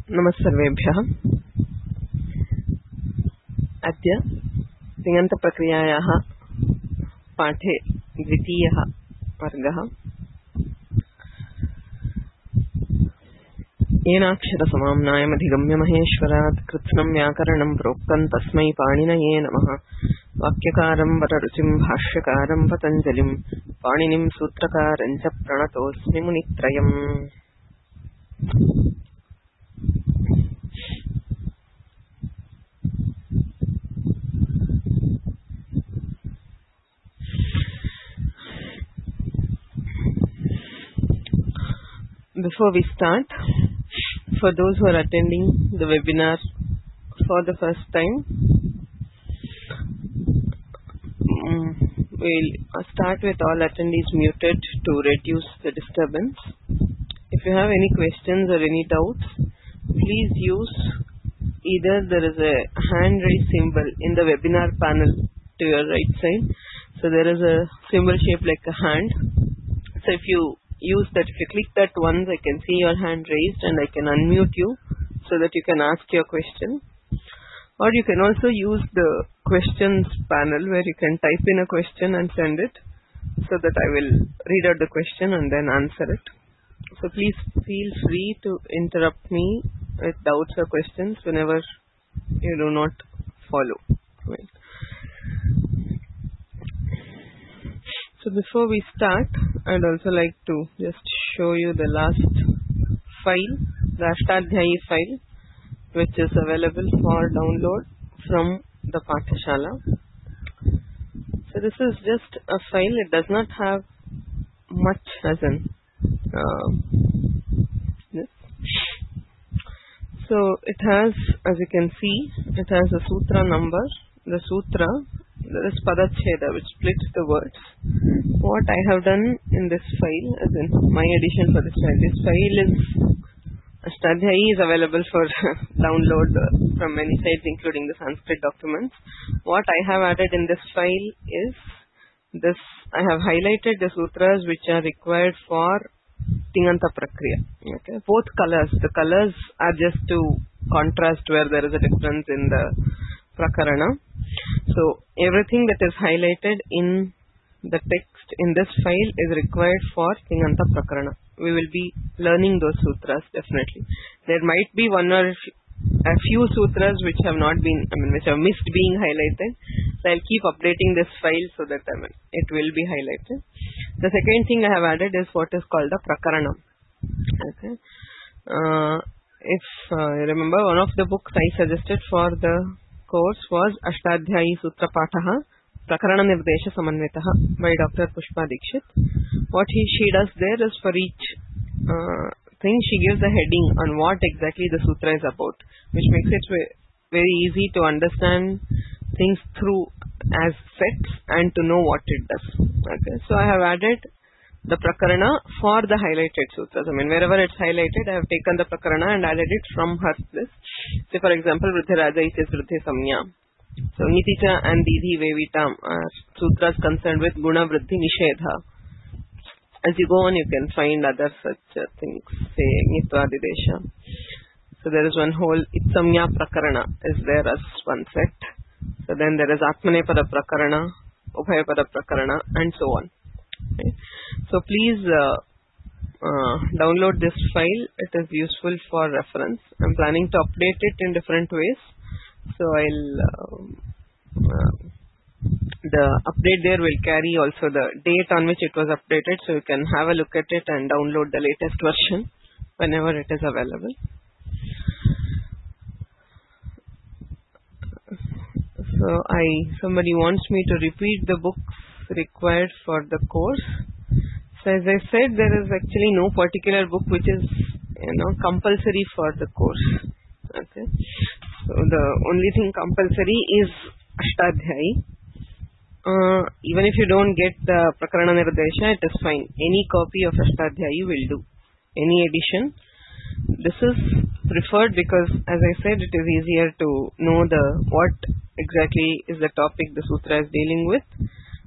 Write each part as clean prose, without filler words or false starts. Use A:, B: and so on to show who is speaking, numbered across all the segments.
A: नमस्सर्वेभ्यः। अद्य तिङन्तप्रक्रियायाः पाठे द्वितीयः वर्गः। येनाक्षरसमाम्नायमधिगम्य महेश्वरात् कृत्स्नं व्याकरणं प्रोक्तं तस्मै पाणिनये नमः। वाक्यकारं वररुचिं भाष्यकारं पतञ्जलिं पाणिनिं सूत्रकारं च प्रणतोऽस्मि मुनित्रयम्। Before we start, for those who are attending the webinar for the first time, we'll start with all attendees muted to reduce the disturbance. If you have any questions or any doubts, please use either there is a hand raise symbol in the webinar panel to your right side. So there is a symbol shaped like a hand. So if you use that, if you click that once, I can see your hand raised and I can unmute you so that you can ask your question. Or you can also use the questions panel where you can type in a question and send it so that I will read out the question and then answer it. So please feel free to interrupt me with doubts or questions whenever you do not follow. Right. So before we start, I'd also like to just show you the last file, the Ashtadhyayi file, which is available for download from the Pathashala. So this is just a file. It does not have much as in this. So it has, as you can see, it has a sutra number. The sutra, there is Padacheda, which splits the words. What I have done in this file, as in my edition for this file is Ashtadhyayi is available for download from many sites, including the Sanskrit documents. What I have added in this file is this. I have highlighted the sutras which are required for Tinganta Prakriya. Okay, both colors. The colors are just to contrast where there is a difference in the Prakarana. So everything that is highlighted in the text in this file is required for Tinganta Prakarana. We will be learning those sutras definitely. There might be one or a few sutras which have not been, which have missed being highlighted. So I'll keep updating this file so that it will be highlighted. The second thing I have added is what is called the Prakarana. Okay. If you remember, one of the books I suggested for the course was Ashtadhyayi Sutra Pathaha Prakarana Nirdesha Samanvitaha by Dr. Pushpa Dikshit. What she does there is for each thing she gives a heading on what exactly the sutra is about, which makes it very easy to understand things through as sets and to know what it does. Okay, so I have added the Prakarana for the highlighted sutras. Wherever it's highlighted, I have taken the Prakarana and added it from her list. Say for example, Vruddhiraja is Vruddhi Samya. So Niticha and Didhi Vevitam are sutras concerned with Guna Vruddhi Nishedha. As you go on, you can find other such things, say Nitva-Didesha. So there is one whole Itsamya Prakarana is there as one set. So then there is Atmanepada Prakarana, Ubhayapada Prakarana, and so on. Okay. So please download this file. It is useful for reference. I'm planning to update it in different ways. So the update there will carry also the date on which it was updated, so you can have a look at it and download the latest version whenever it is available. So somebody wants me to repeat the books required for the course. So as I said, there is actually no particular book which is compulsory for the course. Okay. So the only thing compulsory is Ashtadhyayi. Even if you don't get the Prakarana Nirdesha, it is fine. Any copy of Ashtadhyayi will do. Any edition. This is preferred because, as I said, it is easier to know what exactly is the topic the sutra is dealing with.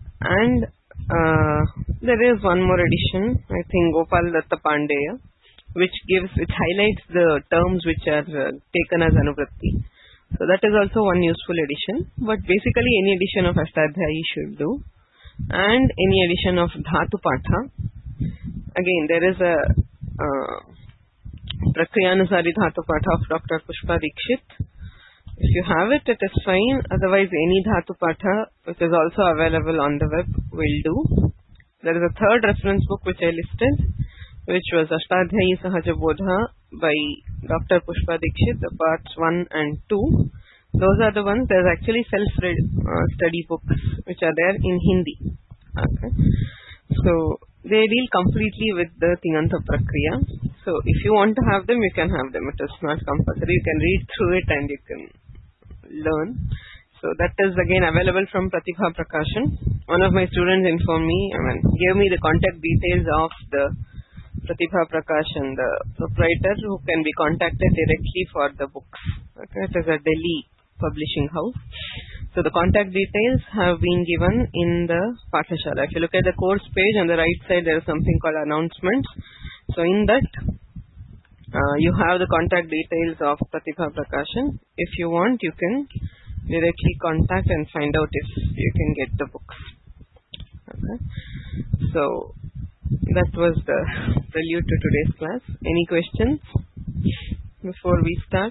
A: And there is one more edition, I think Gopal Datta Pandeya, which highlights the terms which are taken as anuvritti. So that is also one useful addition. But basically any addition of Ashtadhyayi should do, and any addition of Dhatu Patha. Again, there is a Prakriyanusari Dhatu Patha of Dr. Pushpa Dikshit. If you have it, it is fine. Otherwise, any Dhatu Patha which is also available on the web will do. There is a third reference book which I listed, which was Ashtadhyayi Sahaja Bodha by Dr. Pushpa Dikshit, the parts 1 and 2. Those are the ones. There's actually self-read study books which are there in Hindi. Okay. So they deal completely with the Tinganta Prakriya. So if you want to have them, you can have them. It is not compulsory. You can read through it and you can learn. So that is again available from Pratibha Prakashan. One of my students informed me, gave me the contact details of the Pratibha Prakashan, the proprietor, who can be contacted directly for the books. Okay, it is a Delhi publishing house. So the contact details have been given in the Pathashala. If you look at the course page on the right side, there is something called announcements. So in that, you have the contact details of Pratibha Prakashan. If you want, you can directly contact and find out if you can get the books. Okay. So that was the prelude to today's class. Any questions before we start?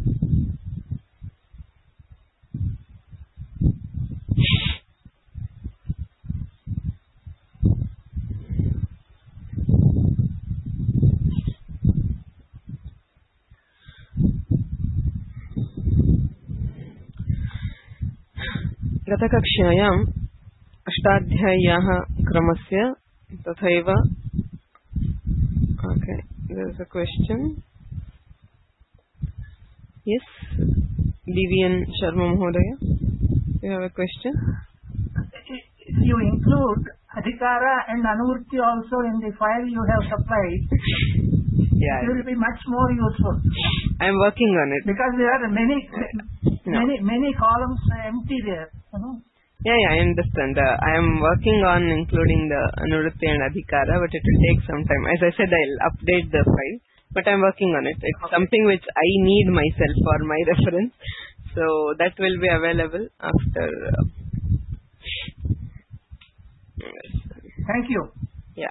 A: गतकक्ष्यायाम् अष्टाध्याय्याः क्रमस्य तथैव okay, there is a question. Yes, DVN Sharma Mahodaya, you have a question?
B: If you include Adhikara and Anuvritti also in the file you have supplied, it will be much more useful.
A: I am working on it.
B: Because there are many columns empty there.
A: Yeah, I understand. I am working on including the Anuvritti and Adhikara, but it will take some time. As I said, I'll update the file, but I'm working on it. It's something which I need myself for my reference. So that will be available after.
B: Thank you.
A: Yeah.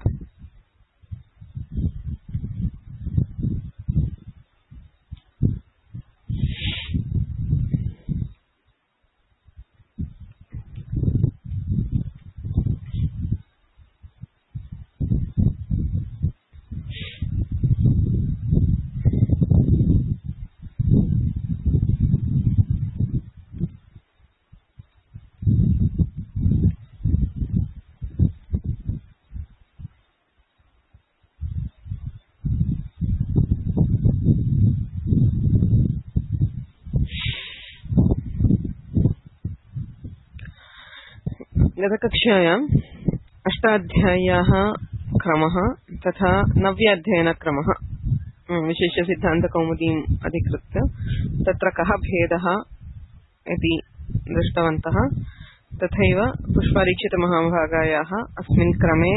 A: गतकक्ष्यायाम् अष्टाध्याय्याः क्रमः तथा नव्याध्ययनक्रमः विशेष्य सिद्धान्तकौमुदीम् अधिकृत्य तत्र कः भेदः इति दृष्टवन्तः। तथैव पुष्पादीक्षितमहाभागायाः अस्मिन् क्रमे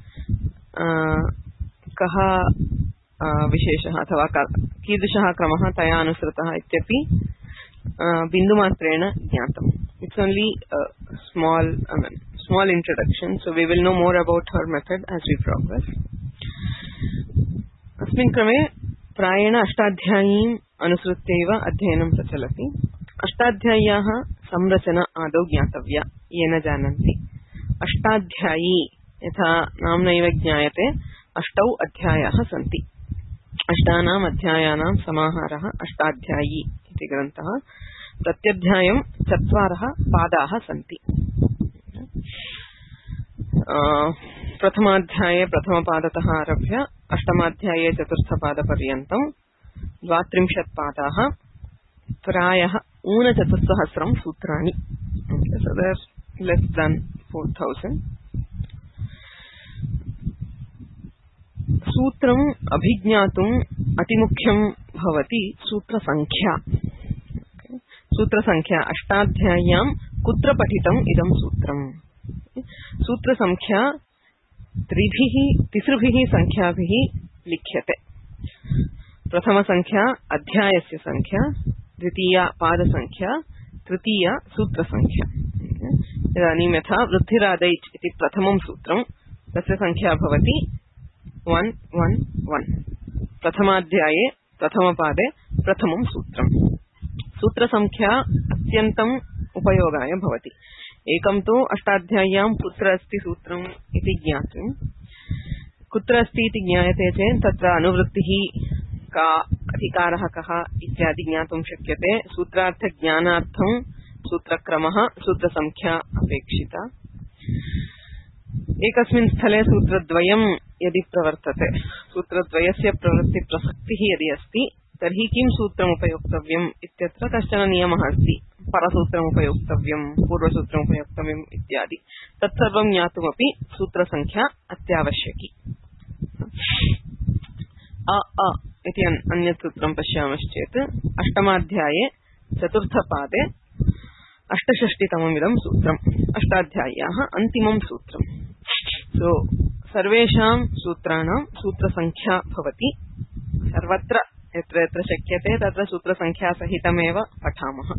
A: कः विशेषः अथवा कीदृशः क्रमः तया अनुसृतः इत्यपि बिन्दुमात्रेण ज्ञातम्. It's only a small introduction, so we will know more about her method as we progress. अस्मिन् क्रमे प्रायेण अष्टाध्यायीम् अनुसृत्यैव अध्ययनं प्रचलति. अष्टाध्याय्याः संरचना आदौ ज्ञातव्या येन जानन्ति. अष्टाध्यायी यथा नाम्नैव ज्ञायते अष्टौ अध्यायाः सन्ति. अष्टानाम् अध्यायानां समाहारः अष्टाध्यायी इति ग्रन्थः. प्रत्यध्यायं 4 पादाः सन्ति. प्रथमाध्याये प्रथमपादतः आरभ्य अष्टमाध्याये चतुर्थपादपर्यन्तं 32 पादाः, प्रायः 4,000 सूत्राणि. So there's less than 4,000. सूत्रम् अभिज्ञातुम् अतिमुख्यं भवति सूत्रसङ्ख्या. सूत्रसङ्ख्या अष्टाध्याय्यां कुत्र पठितम् इदं सूत्रम्. सूत्रसङ्ख्या तिसृभिः संख्याभिः लिख्यते. प्रथम संख्या अध्यायस्य संख्या, द्वितीया पाद संख्या, तृतीया सूत्र संख्या। इदानीं यथा वृद्धिरादैच् इति प्रथमं सूत्रं, तस्य संख्या भवति 111। प्रथमाध्याये प्रथमपादे प्रथमं सूत्रम्। सूत्रसंख्या अत्यन्तम् उपयोगाय भवति। एकं तु अष्टाध्याय्यां कुत्र अस्ति सूत्रम् इति ज्ञातुं, कुत्र अस्ति इति ज्ञायते चेत् तत्र अनुवृत्तिः का, अधिकारः कः इत्यादि ज्ञातुं शक्यते। सूत्रार्थज्ञानार्थं सूत्रक्रमः, सूत्रसंख्या अपेक्षिता। एकस्मिन् स्थले सूत्रद्वयं यदि प्रवर्तते, सूत्रद्वयस्य प्रवृत्तिप्रसक्तिः यदि अस्ति, तर्हि किं सूत्रम् उपयोक्तव्यम् इत्यत्र कश्चन नियमः अस्ति। परसूत्रम् उपयोक्तव्यम्, पूर्वसूत्रम् उपयोक्तव्यम् इत्यादि। तत्सर्वं ज्ञातुमपि सूत्रसंख्या अत्यावश्यकी। इति अन्यत् सूत्रं पश्यामश्चेत् अष्टमाध्याये चतुर्थपादे अष्टषष्टितममिदं सूत्रम्, अष्टाध्याय्याः अन्तिमं सूत्रम्। सो सर्वेषां सूत्राणां सूत्रसंख्या भवति। सर्वत्र यत्र यत्र शक्यते तत्र सूत्रसंख्यासहितमेव पठामः।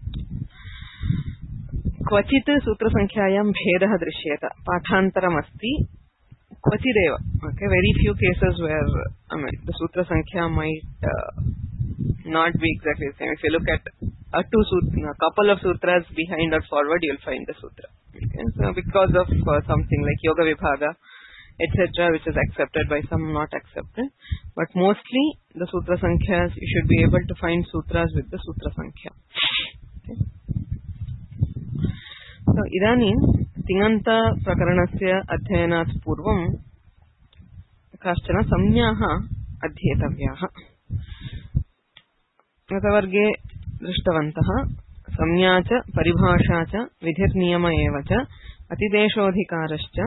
A: क्वचित् सूत्रसंख्यायां भेदः दृश्येत, पाठान्तरमस्ति, क्वचिदेव। Very few cases where the sutra sankhya might not be exactly the same. If you look at a couple of sutras behind or forward, you will find the sutra. Okay? So because of something like yoga vibhaga, etc., which is accepted by some, not accepted, but mostly the sutra sankhya's, you should be able to find sutras with the sutra sankhya. Okay? So idanim तिङन्त प्रकरणस्य अध्ययनात् पूर्वं काश्चन संज्ञाः अध्येतव्याः। गतवर्गे दृष्टवन्तः संज्ञा च परिभाषा च विधिर्नियम एव च अतिदेशोऽधिकारश्च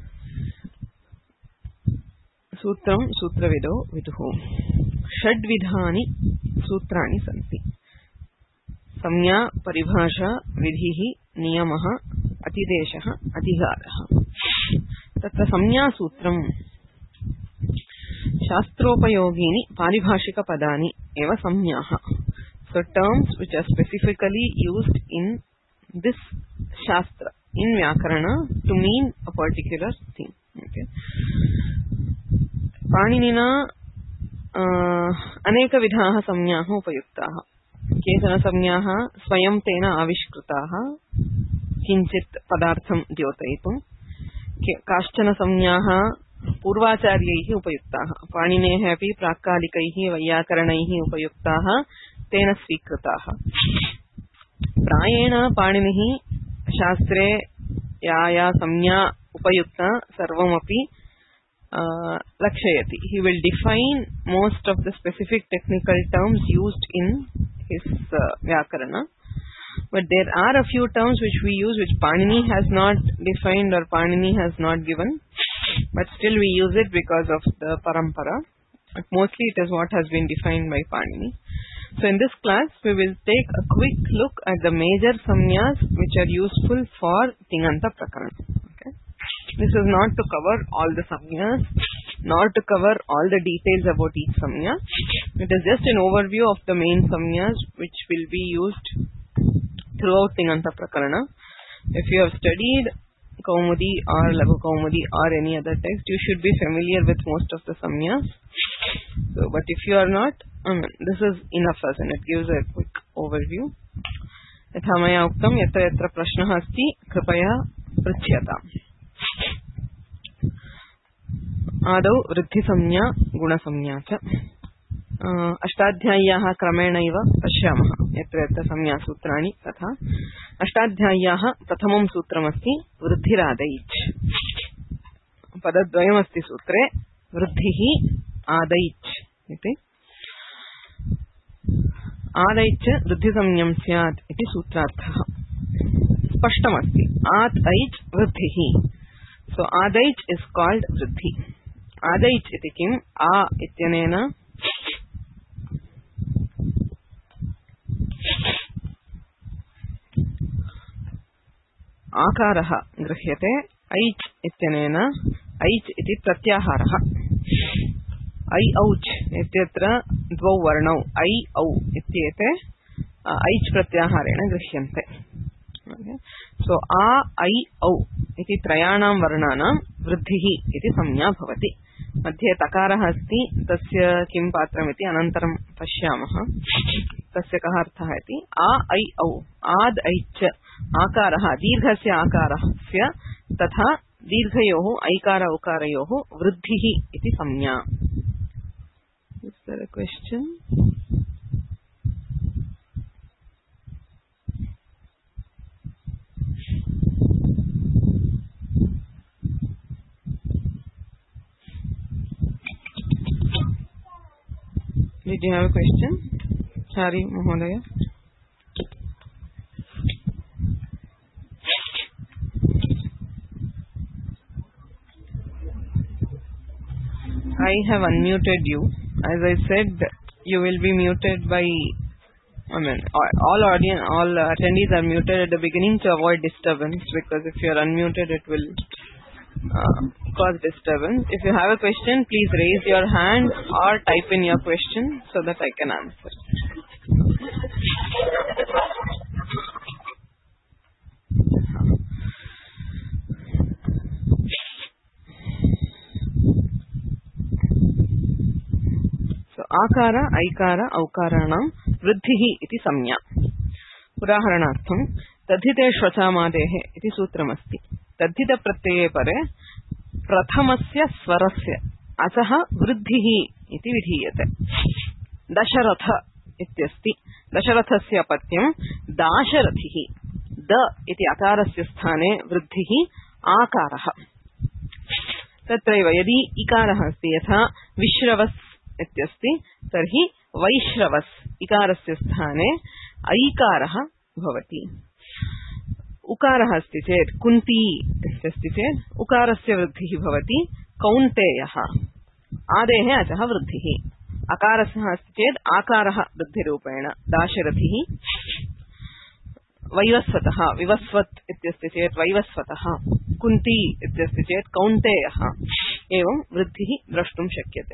A: सूत्रं सूत्रविदो विदुः। षड्विधानि सूत्राणि सन्ति। संज्ञा, परिभाषा, विधिः, नियमः, अतिदेशः, अधिकारः। तत्र संज्ञासूत्रं शास्त्रोपयोगीनि पारिभाषिकपदानि एव संज्ञाः। So terms which are specifically used in this shastra, in Vyakarana, to mean a particular thing. Okay. पाणिनिना अनेकविधाः संज्ञाः उपयुक्ताः। केचन संज्ञाः स्वयं तेन आविष्कृताः किञ्चित् पदार्थं द्योतयितुं, काश्चन संज्ञाः पूर्वाचार्यैः उपयुक्ताः, पाणिनेः अपि प्राक्कालिकैः वैयाकरणैः उपयुक्ताः, तेन स्वीकृताः। प्रायेण पाणिनिः शास्त्रे या संज्ञा उपयुक्ता सर्वमपि लक्षयति। He will define most of the specific technical terms used in his Vyakarana. But there are a few terms which we use which Panini has not defined or Panini has not given, but still we use it because of the parampara. But mostly it is what has been defined by Panini. So in this class we will take a quick look at the major samnyas which are useful for Tinganta Prakarana. Okay? This is not to cover all the samnyas, nor to cover all the details about each samnya. It is just an overview of the main samnyas which will be used throughout Tinganta Prakarana. If you have studied Kaumudi or Laghu Kaumudi or any other text, you should be familiar with most of the samnyas. So, but if you are not, this is enough as and it gives a quick overview. यथा मया उक्तं यत्र यत्र प्रश्नः अस्ति कृपया पृच्छ्यताम्। आदौ वृद्धिसंज्ञा गुणसंज्ञा च अष्टाध्याय्याः क्रमेणैव पश्यामः यत्र यत्र संज्ञासूत्राणि तथा। अष्टाध्याय्याः प्रथमं सूत्रमस्ति वृद्धिरादैच्। पदद्वयमस्ति सूत्रे, वृद्धिः आदैच् इति। आदैच् वृद्धिसंज्ञं स्यात् इति सूत्रार्थः। स्पष्टमस्ति, आत् ऐच् वृद्धिः। सो आदैच् इस् काल्ड् वृद्धि। आदैच् इति किम्? आ इत्यनेन आकारः गृह्यते, ऐच् इत्यनेन ऐच् इति प्रत्याहारः। ऐ औच् इत्यत्र द्वौ वर्णौ ऐ औ इत्येते ऐच् प्रत्याहारेण गृह्यन्ते. सो आ ऐ औ इति त्रयाणां वर्णानां वृद्धिः इति संज्ञा भवति. मध्ये तकारः अस्ति, तस्य किं पात्रमिति अनन्तरं पश्यामः. तस्य कः अर्थः इति. आ ऐ औ आद् ऐच् आकारः दीर्घस्य आकारस्य तथा दीर्घयोः ऐकार उकारयोः वृद्धिः इति संज्ञा. Is there a question? Did you have a question? Sorry, Mahodaya. I have unmuted you. As I said, you will be muted by, all attendees are muted at the beginning to avoid disturbance, because if you are unmuted, it will cause disturbance. If you have a question, please raise your hand or type in your question so that I can answer. So, akara, aikara, aukaranam vruddhihi iti samnya. उदाहरणार्थं तद्धिते श्वसामादेः इति सूत्रमस्ति. तद्धित प्रत्यये परे प्रथमस्य स्वरस्य अतः वृद्धिः इति विधीयते. दशरथ इत्यस्ति. दशरथस्य अपत्यं दाशरथिः. द इति अकारस्य स्थाने वृद्धिः आकारः. तत्रैव यदि इकारः अस्ति, यथा विश्रवस् इत्यस्ति, तर्हि वैश्रवस् इकारस्य स्थाने ऐकारः भवति. उकारः अस्ति चेत् कुन्ती इत्यस्ति चेत् उकारस्य वृद्धिः भवति कौन्तेयः. आदेः अचः वृद्धिः. अकारः अस्ति चेत् आकारः वृद्धिरूपेण दाशरथिः. वैवस्वतः विवस्वत् इत्यस्ति चेत् वैवस्वतः. कुन्ती इत्यस्ति चेत् कौन्तेयः. एवं वृद्धिः द्रष्टुं शक्यते.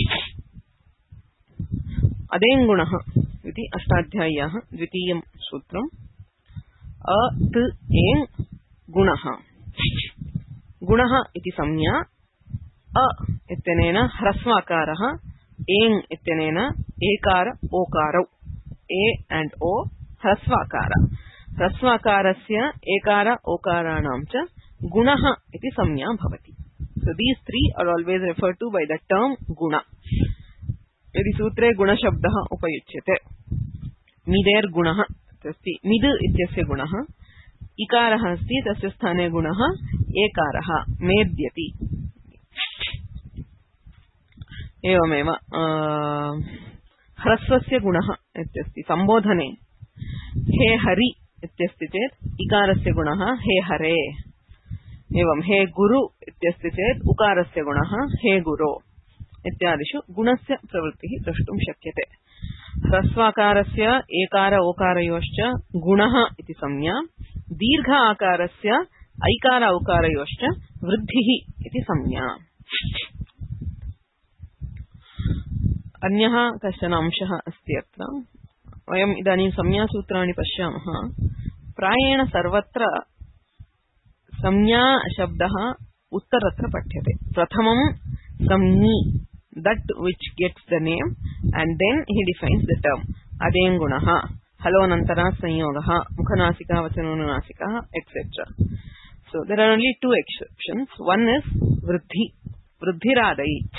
A: अदेङ्गुणः इति अष्टाध्याय्याः द्वितीयं सूत्रम्. अत् एङ् गुणः. गुणः इति संज्ञा. अ इत्यनेन ह्रस्वाकारः, एङ् इत्यनेन एकार ओकारौ. ए एंड ओ ह्रस्वाकार. ह्रस्वाकारस्य एकार ओकाराणां च गुणः इति संज्ञा भवति. So these three are always referred to by the term guna. यदि सूत्रे गुणशब्दः उपयुज्यते. मिदेर् गुणः अस्ति. मिद् इत्यस्य गुणः इकारः अस्ति, तस्य स्थाने गुणः एकारः मेद्यति. एवमेव ह्रस्वस्य गुणः इत्यस्ति. सम्बोधने हे हरि इत्यस्ति चेत् इकारस्य गुणः हे हरे. एवं हे गुरु इत्यस्ति चेत् उकारस्य गुणः हे गुरो. इत्यादिषु गुणस्य प्रवृत्तिः द्रष्टुं शक्यते. ह्रस्वाकारस्य एकार ओकारयोश्च गुणः इति संज्ञा. दीर्घ आकारस्य ऐकार औकारयोश्च वृद्धिः इति संज्ञा. अन्यः कश्चन अंशः अस्ति अत्र. वयम् इदानीं संज्ञासूत्राणि पश्यामः. प्रायेण सर्वत्र संज्ञा शब्दः उत्तरत्र पठ्यते. प्रथमं संज्ञी, that which gets the name, and then he defines the term. अदेङ्गुणः, हलोनन्तरः संयोगः, मुखनासिका वचनोनुनासिकः, etc. So there are only two exceptions. One is वृद्धि. वृद्धिरादैच्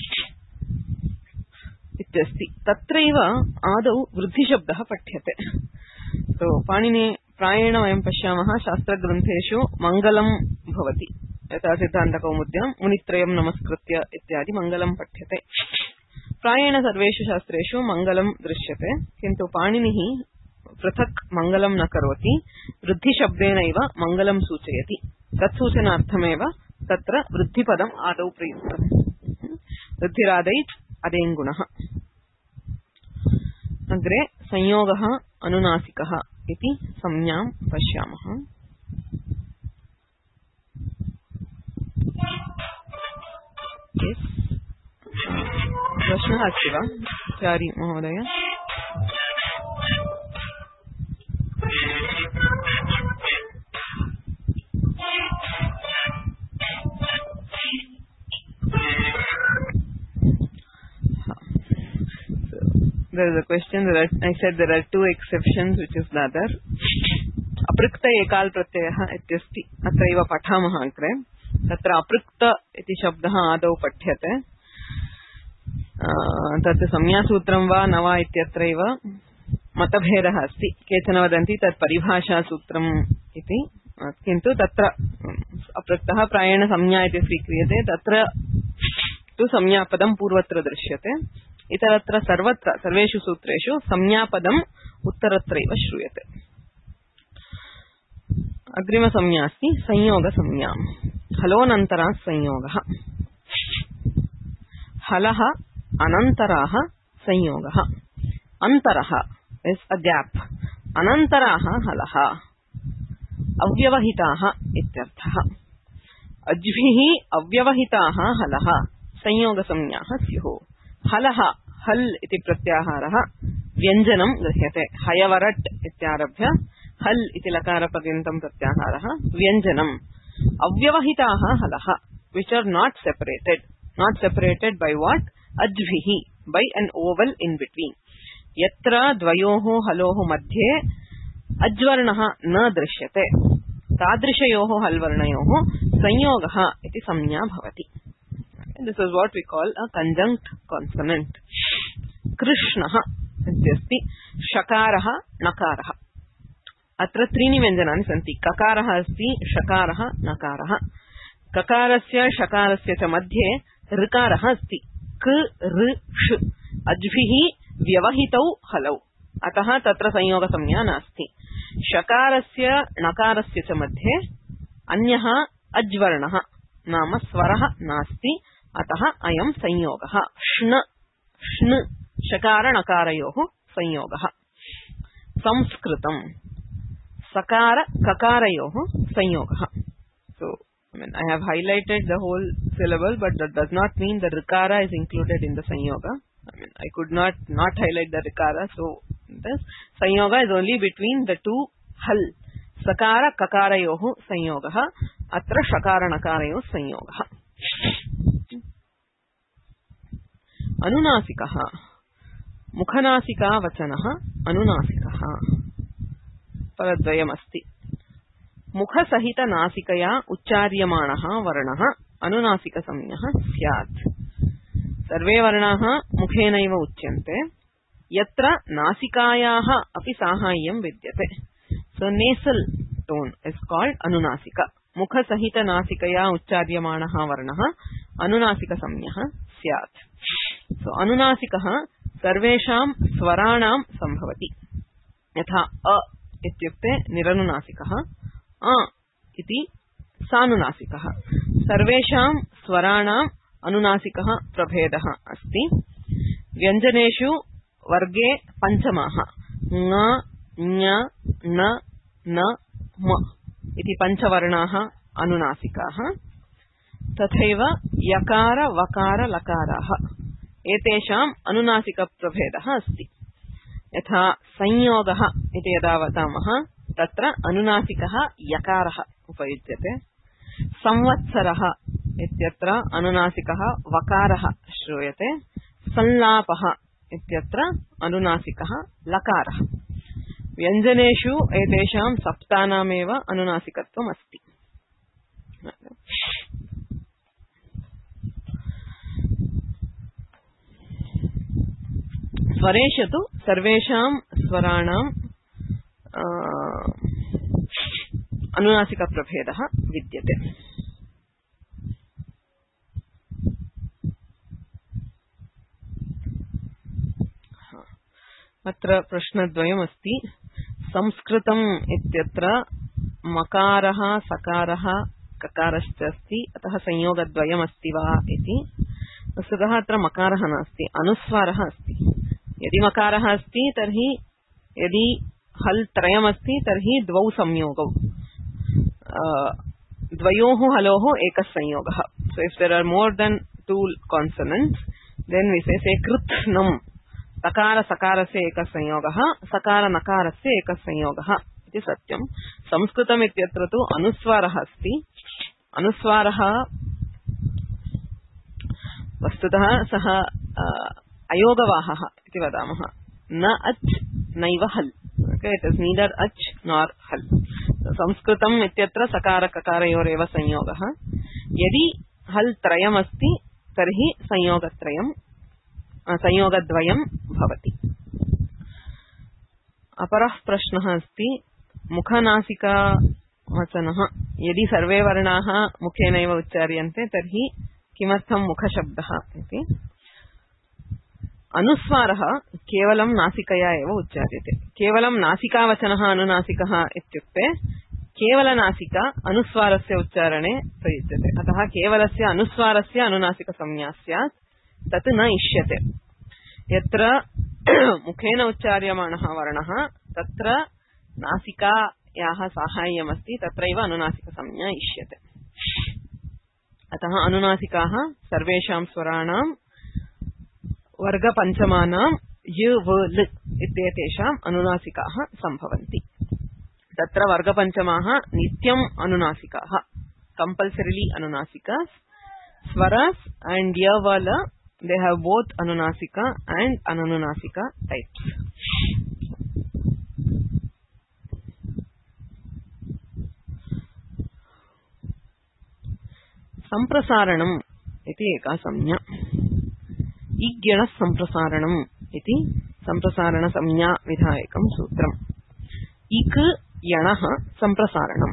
A: इत्यस्ति. तत्रैव आदौ वृद्धिशब्दः पठ्यते. So पाणिनि प्रायेण वयं पश्यामः शास्त्रग्रन्थेषु मङ्गलं भवति. यथा सिद्धान्तकौमुद्यां मुनित्रयं नमस्कृत्य इत्यादि मङ्गलं पठ्यते. प्रायेण सर्वेषु शास्त्रेषु मङ्गलं दृश्यते, किन्तु पाणिनिः पृथक् मङ्गलं न करोति. वृद्धिशब्देनैव मङ्गलं सूचयति. तत्सूचनार्थमेव तत्र वृद्धिपदम् आदौ प्रयुक्तम्. वृद्धिरादैच् अदेङ्गुणः. अग्रे संयोगः अनुनासिकः इति संज्ञां पश्यामः. Yes. प्रश्नः अस्ति वा चारी महोदय? There is a question that I said there are two exceptions, which is the other. अपृक्त एकाल प्रत्ययः इत्यस्ति अत्रैव पठामः अग्रे. तत्र अपृक्त इति शब्दः आदौ पठ्यते. तत् संज्ञासूत्रं वा न वा इत्यत्रैव मतभेदः अस्ति. केचन वदन्ति तत् परिभाषासूत्रम् इति, किन्तु तत्र अपृक्तः प्रायेण संज्ञा इति स्वीक्रियते. तत्र तु संज्ञापदं पूर्वत्र दृश्यते. इतरत्र सर्वत्र सर्वेषु सूत्रेषु संज्ञापदम् उत्तरत्रैव श्रूयते. अग्रिमसंज्ञा अस्ति संयोगसंज्ञा. हलोऽनन्तराः संयोगः. हलः अनन्तराः संयोगः. अन्तरः इस् अ गैप. अनन्तराः हलः. अव्यवहिताः इत्यर्थः. अज्भिः अव्यवहिताः हलः संयोगसंज्ञाः स्युः. हलः हल् इति प्रत्याहारः व्यञ्जनं गृह्यते. हयवरट् इत्यारभ्य हल् इति लकारपर्यन्तं प्रत्याहारः व्यञ्जनम्. अव्यवहिताः हलः which are not separated by what? अज्भिः, by an oval in between. यत्र द्वयोः हलोः मध्ये अज्वर्णः न दृश्यते तादृशयोः हल्वर्णयोः संयोगः इति संज्ञा भवति. This is what we call a conjunct consonant. कृष्णः इत्यस्ति शकारः नकारः. अत्र त्रीणि व्यञ्जनानि सन्ति. ककारः अस्ति, शकारः, नकारः. ककारस्य शकारस्य च मध्ये ऋकारः अस्ति. क ऋ ष. अज्भिः व्यवहितौ हलौ, अतः तत्र संयोगसंज्ञा नास्ति. शकारस्य नकारस्य च मध्ये अन्यः अज्वर्णः नाम स्वरः नास्ति, अतः अयं संयोगः. श्न श्न शकार नकारयोः संयोगः. संस्कृतं सकार ककारयोः संयोगः. So I have highlighted the whole syllable, but that does not mean the rikara is included in the sanyoga. I could not highlight the rikara, so this sanyoga is only between the two hal. Sakara kakarayoh sanyogah, atra shakara nakarayoh sanyogah. अनुनासिकः मुखनासिका वचनः अनुनासिकः. पदद्वयमस्ति. मुखसहित नासिकया उच्चार्यमाणः वर्णः अनुनासिकसंज्ञः स्यात्. सर्वे वर्णाः मुखेनैव उच्यन्ते, यत्र नासिकायाः अपि साहाय्यं विद्यते. So nasal tone is called अनुनासिक. मुखसहित नासिकया उच्चार्यमाणः वर्णः अनुनासिकसंज्ञः स्यात्. So अनुनासिकः सर्वेषां स्वराणां सम्भवति. यथा अ इत्युक्ते निरनुनासिकः, अ इति सानुनासिकः. सर्वेषां स्वराणां अनुनासिकः प्रभेदः अस्ति. व्यञ्जनेषु वर्गे पञ्चमाः ङ ञ न न म इति पञ्चवर्णाः अनुनासिकाः. तथैव यकार वकार लकाराः एतेषाम् अनुनासिकप्रभेदः अस्ति. यथा संयोगः इति यदा वदामः तत्र अनुनासिकः यकारः उपयुज्यते. संवत्सरः इत्यत्र अनुनासिकः वकारः श्रूयते. संलापः इत्यत्र अनुनासिकः लकारः. व्यञ्जनेषु एतेषां सप्तानामेव अनुनासिकत्वम् अस्ति. स्वरेषु तु सर्वेषां स्वराणां अनुनासिकप्रभेदः विद्यते. अत्र प्रश्नद्वयमस्ति. संस्कृतम् इत्यत्र मकारः सकारः ककारश्च अस्ति, अतः संयोगद्वयमस्ति वा इति. वस्तुतः अत्र मकारः नास्ति, अनुस्वारः अस्ति. यदि मकारः अस्ति तर्हि यदि हल् त्रयमस्ति तर्हि द्वौ संयोगौ, द्वयोः हलोः एकः संयोगः. So if there are more than two consonants, then we say कृत्नम तकार सकारस्य एकः संयोगः सकार नकारस्य एकः संयोगः इति सत्यं। संस्कृतम् इत्यत्र तु अनुस्वारः अस्ति। अनुस्वारः वस्तुतः सः अयोगवाहः इति वदामः। न अच् नैव हल्। Okay, it is neither ach nor hal. संस्कृतम् इत्यत्र सकार ककारयोरेव संयोगः। यदि हल् त्रयम् अस्ति तर्हि संयोगद्वयं भवति। अपरः प्रश्नः अस्ति मुखनासिका वचनः यदि सर्वे वर्णाः मुखेनैव उच्चार्यन्ते तर्हि किमर्थं मुखशब्दः इति। अनुस्वारः केवलं नासिकया एव उच्चार्यते। केवलं नासिकावचनः अनुनासिकः इत्युक्ते केवलनासिका अनुस्वारस्य उच्चारणे प्रयुज्यते। अतः केवलस्य अनुस्वारस्य अनुनासिकसंज्ञा स्यात् तत् न इष्यते। यत्र मुखेन उच्चार्यमाणः वर्णः तत्र नासिकायाः साहाय्यमस्ति तत्रैव अनुनासिकसंज्ञा इष्यते। अतः अनुनासिकाः सर्वेषां स्वराणां वर्गपञ्चमानां य व ल इत्येतेषाम् अनुनासिकाः सम्भवन्ति। तत्र वर्गपञ्चमाः नित्यम् अनुनासिकाः compulsorily अनुनासिकास् swaras and ya va la they have both anunasika and ananunasika types. संप्रसारणम् इति एका संज्ञा। इग्गण संप्रसारणम् इति संप्रसारण संज्ञा विधायकं सूत्रम्। इक् यणः संप्रसारणम्।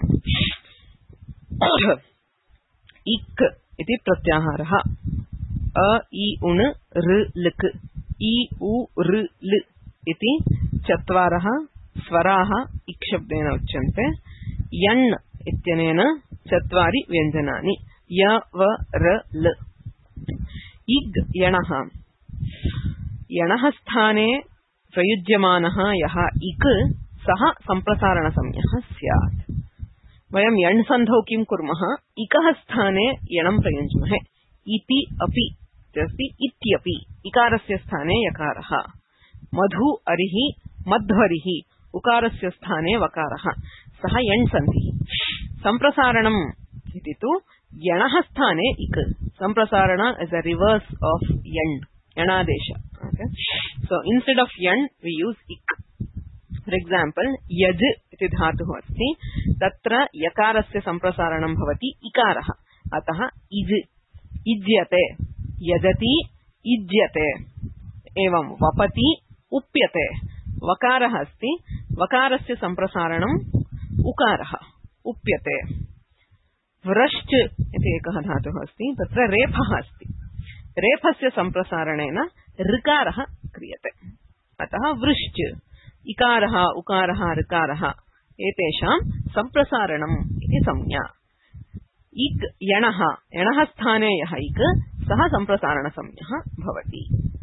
A: इक् इति प्रत्याहारः। अ इ उण् ऋ लृक् इ उ ऋ लृ इति चत्वारः स्वराः इक् शब्देन उच्यन्ते। यण् इत्यनेन चत्वारि व्यञ्जनानि य व र ल। इग् यणः यणः स्थाने प्रयुज्यमानः यः इक् सः संप्रसारणसंज्ञः स्यात्। वयं यण् सन्धौ किं कुर्मः? इकः स्थाने यणं प्रयुञ्ज्महे। इति अपि अस्ति इत्यपि इकारस्य स्थाने यकारः। मधु अरिः मध्वरिः उकारस्य स्थाने वकारः। सः यण् सन्धिः। संप्रसारणम् इति तु यणः स्थाने इक्। संप्रसारण इज अ रिवर्स ऑफ यण् यणादेश। Okay? So instead of यण् we use इक्। For example, यज् इति धातुः अस्ति तत्र यकारस्य संप्रसारणं भवति इकारः। अतः इज् इज्यते यजति इज्यते। एवं वपति उप्यते। वकारः अस्ति वकारस्य संप्रसारणम् उकारः उप्यते। व्रश्च इति एकः धातुः अस्ति तत्र रेफः अस्ति। रेफस्य संप्रसारणेन ऋकारः क्रियते। अतः वृश्च इकारः उकारः ऋकारः एतेषां संप्रसारणम् इति संज्ञा। इक् यणः यणः स्थाने यः इक् सः संप्रसारणसंज्ञः भवति।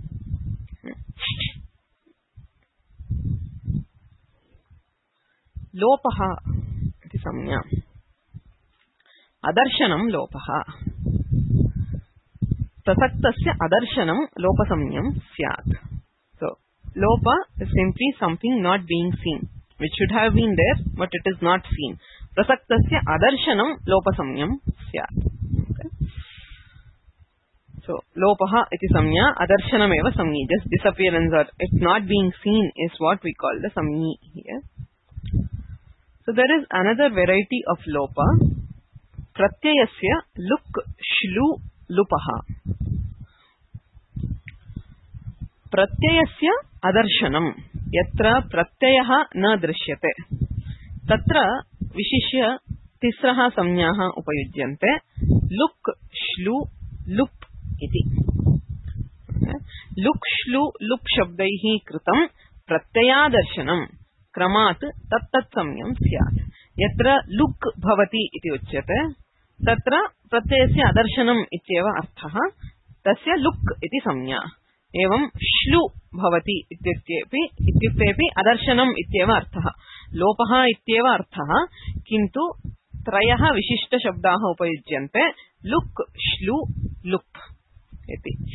A: लोपः इति संज्ञा। अदर्शनं लोपः। प्रसक्तस्य अदर्शनं लोपसंज्ञं स्यात्। So lopa is simply something not being seen, which should have been there but it is not seen. प्रसक्तस्य अदर्शनं लोपसंज्ञं स्यात्। Okay? So लोपः इति संज्ञा अदर्शनमेव संज्ञा। Just disappearance or it not being seen is what we call the संज्ञा here. So there is another variety of lopa. प्रत्ययस्य लुक् श्लू लुपः। प्रत्ययस्य अदर्शनम् यत्र प्रत्ययः न दृश्यते तत्र विशिष्य तिस्रः संज्ञाः उपयुज्यन्ते। लुक् श्लू लुप् इति। लुक् श्लू लुप् शब्दैः कृतं प्रत्ययादर्शनं क्रमात् तत्तत्संज्ञं स्यात्। यत्र लुक् भवति इति उच्यते तत्र प्रत्ययस्य अदर्शनम् इत्येव अर्थः। तस्य लुक् इति संज्ञा। एवं श्लू भवति इत्युक्तेपि अदर्शनम् इत्येव अर्थः। लोपः इत्येव अर्थः किन्तु त्रयः विशिष्टशब्दाः उपयुज्यन्ते लुक् श्लू लुप् इति।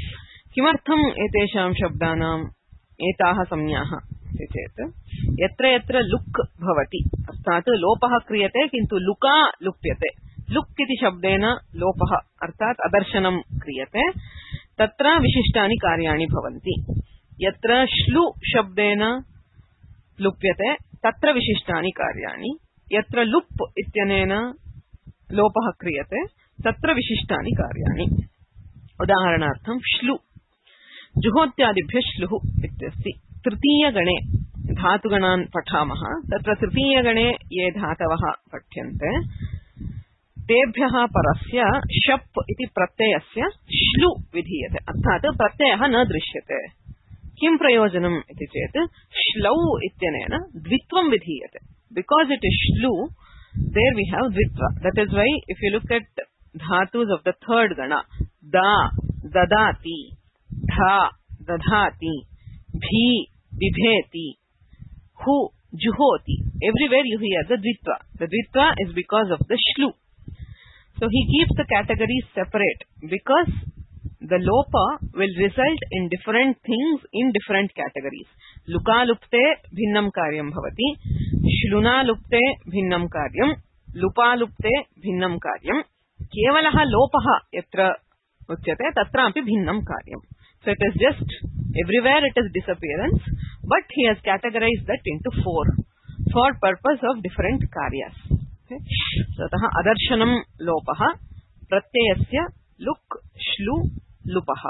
A: किमर्थम् एतेषां शब्दानाम् एताः संज्ञाः इति चेत् यत्र यत्र लुक् भवति अर्थात् लोपः क्रियते किन्तु लुका लुप्यते लुक् इति शब्देन लोपः अर्थात् अदर्शनं क्रियते तत्र विशिष्टानि कार्याणि भवन्ति यत्र श्लु शब्देन लुप्यते तत्र विशिष्टानि कार्याणि यत्र लुप् इत्यनेन लोपः क्रियते तत्र विशिष्टानि कार्याणि उदाहरणार्थं श्लु जुहोत्यादिभ्यः श्लुः इत्यस्ति तृतीयगणे धातुगणान् पठामः तत्र तृतीयगणे ये धातवः पठ्यन्ते तेभ्यः परस्य शप् इति प्रत्ययस्य श्लु विधीयते अर्थात् प्रत्ययः न दृश्यते किं प्रयोजनम् इति चेत् श्लौ इत्यनेन द्वित्वं विधीयते बिकॉज इट इज श्लु देयर वी हैव द्वित्वा that is why if you look at धातुस ऑफ द थर्ड गण दा ददाति धा दधाति भी बिभेति हु जुहोति everywhere you hear the dvitva is because of the shlu so he keeps the categories separate because the lopa will result in different things in different categories luka lupte bhinnam karyam bhavati shluna lupte bhinnam karyam lupa lupte bhinnam karyam kevalah lopah yatra uchyate tatra api bhinnam karyam so it is just everywhere it is disappearance but he has categorized that into four for purpose of different karyas okay so atah adarshanam lopah pratyayasya luk shlu lupah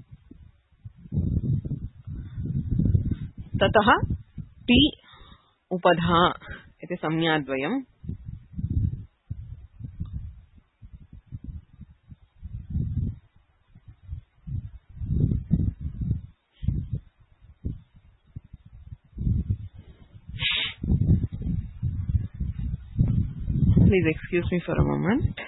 A: tatah ti upadha iti samnyadvayam Please excuse me for a moment.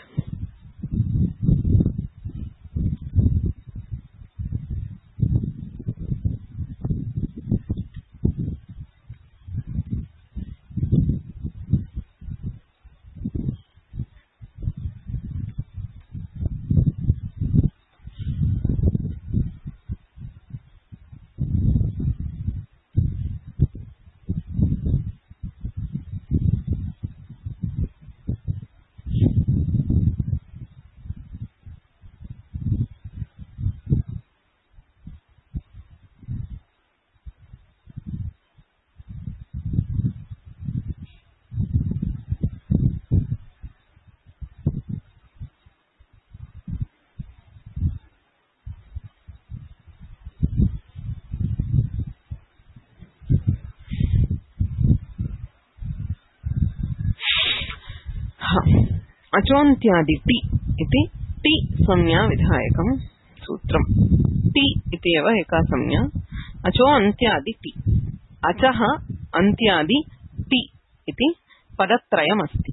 A: अचोन्त्यादि टी इति टी संज्ञा विधायकं सूत्रम् T इति एव एका संज्ञा अचो अन्त्यादि टी अचः अन्त्यादि टी इति पदत्रयमस्ति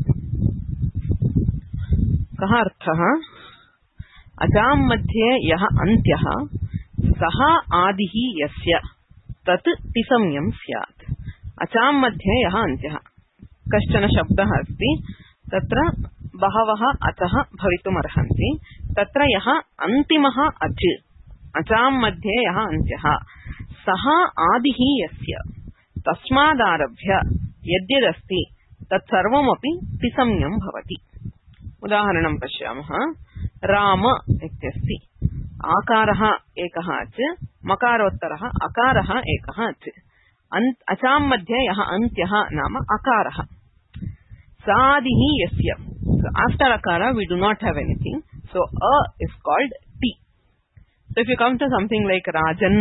A: कः अर्थः अचां मध्ये यः अन्त्यः सः आदिः यस्य तत् टिसंज्ञं स्यात् अचां मध्ये यः अन्त्यः कश्चन शब्दः अस्ति तत्र बहवः अचः भवितुमर्हन्ति तत्र यः अन्तिमः अच् अचां मध्ये यः अन्त्यः सः आदिः यस्य तस्मादारभ्य यद्यदस्ति तत्सर्वमपि टिसंज्ञं भवति उदाहरणं पश्यामः राम इत्यस्ति आकारः एकः अच् मकारोत्तरः अकारः एकः अच् अचां मध्ये यः अन्त्यः नाम अकारः सादिः यस्य so after akara we do not have anything so a is called t so if you come to something like rajan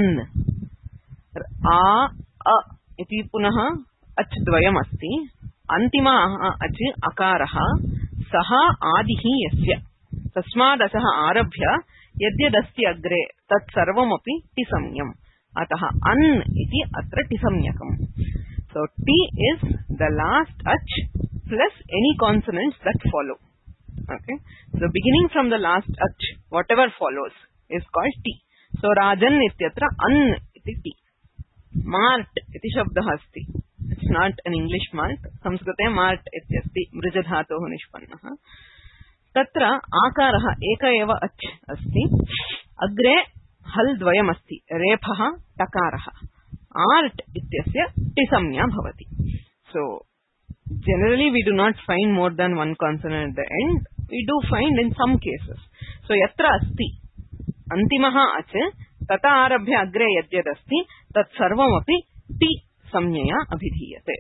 A: a iti punah ach dvayam asti antima ach akarah saha adihi yasya tasmad asah arabhya yadyadasti agre tat sarvam api tisamyam atah an iti atra tisamyakam so t is the last ach plus any consonants that follow okay so beginning from the last ach whatever follows is called t so rajan ityatra an iti t mart iti shabdah asti it's not an english mart samskrite mart ityasti mrij dhatoh nispannah tatra akarah eka eva ach asti agre हल् द्वयमस्ति, रेफः टकारः, art इत्यस्य टिसंज्ञा भवति. So generally we do not find more than one consonant at the end. We do find in some cases. So yatra asti antimah ach tata arabhya agre yadyadasti tat sarvamapi ti samnyaya abhidhiyate.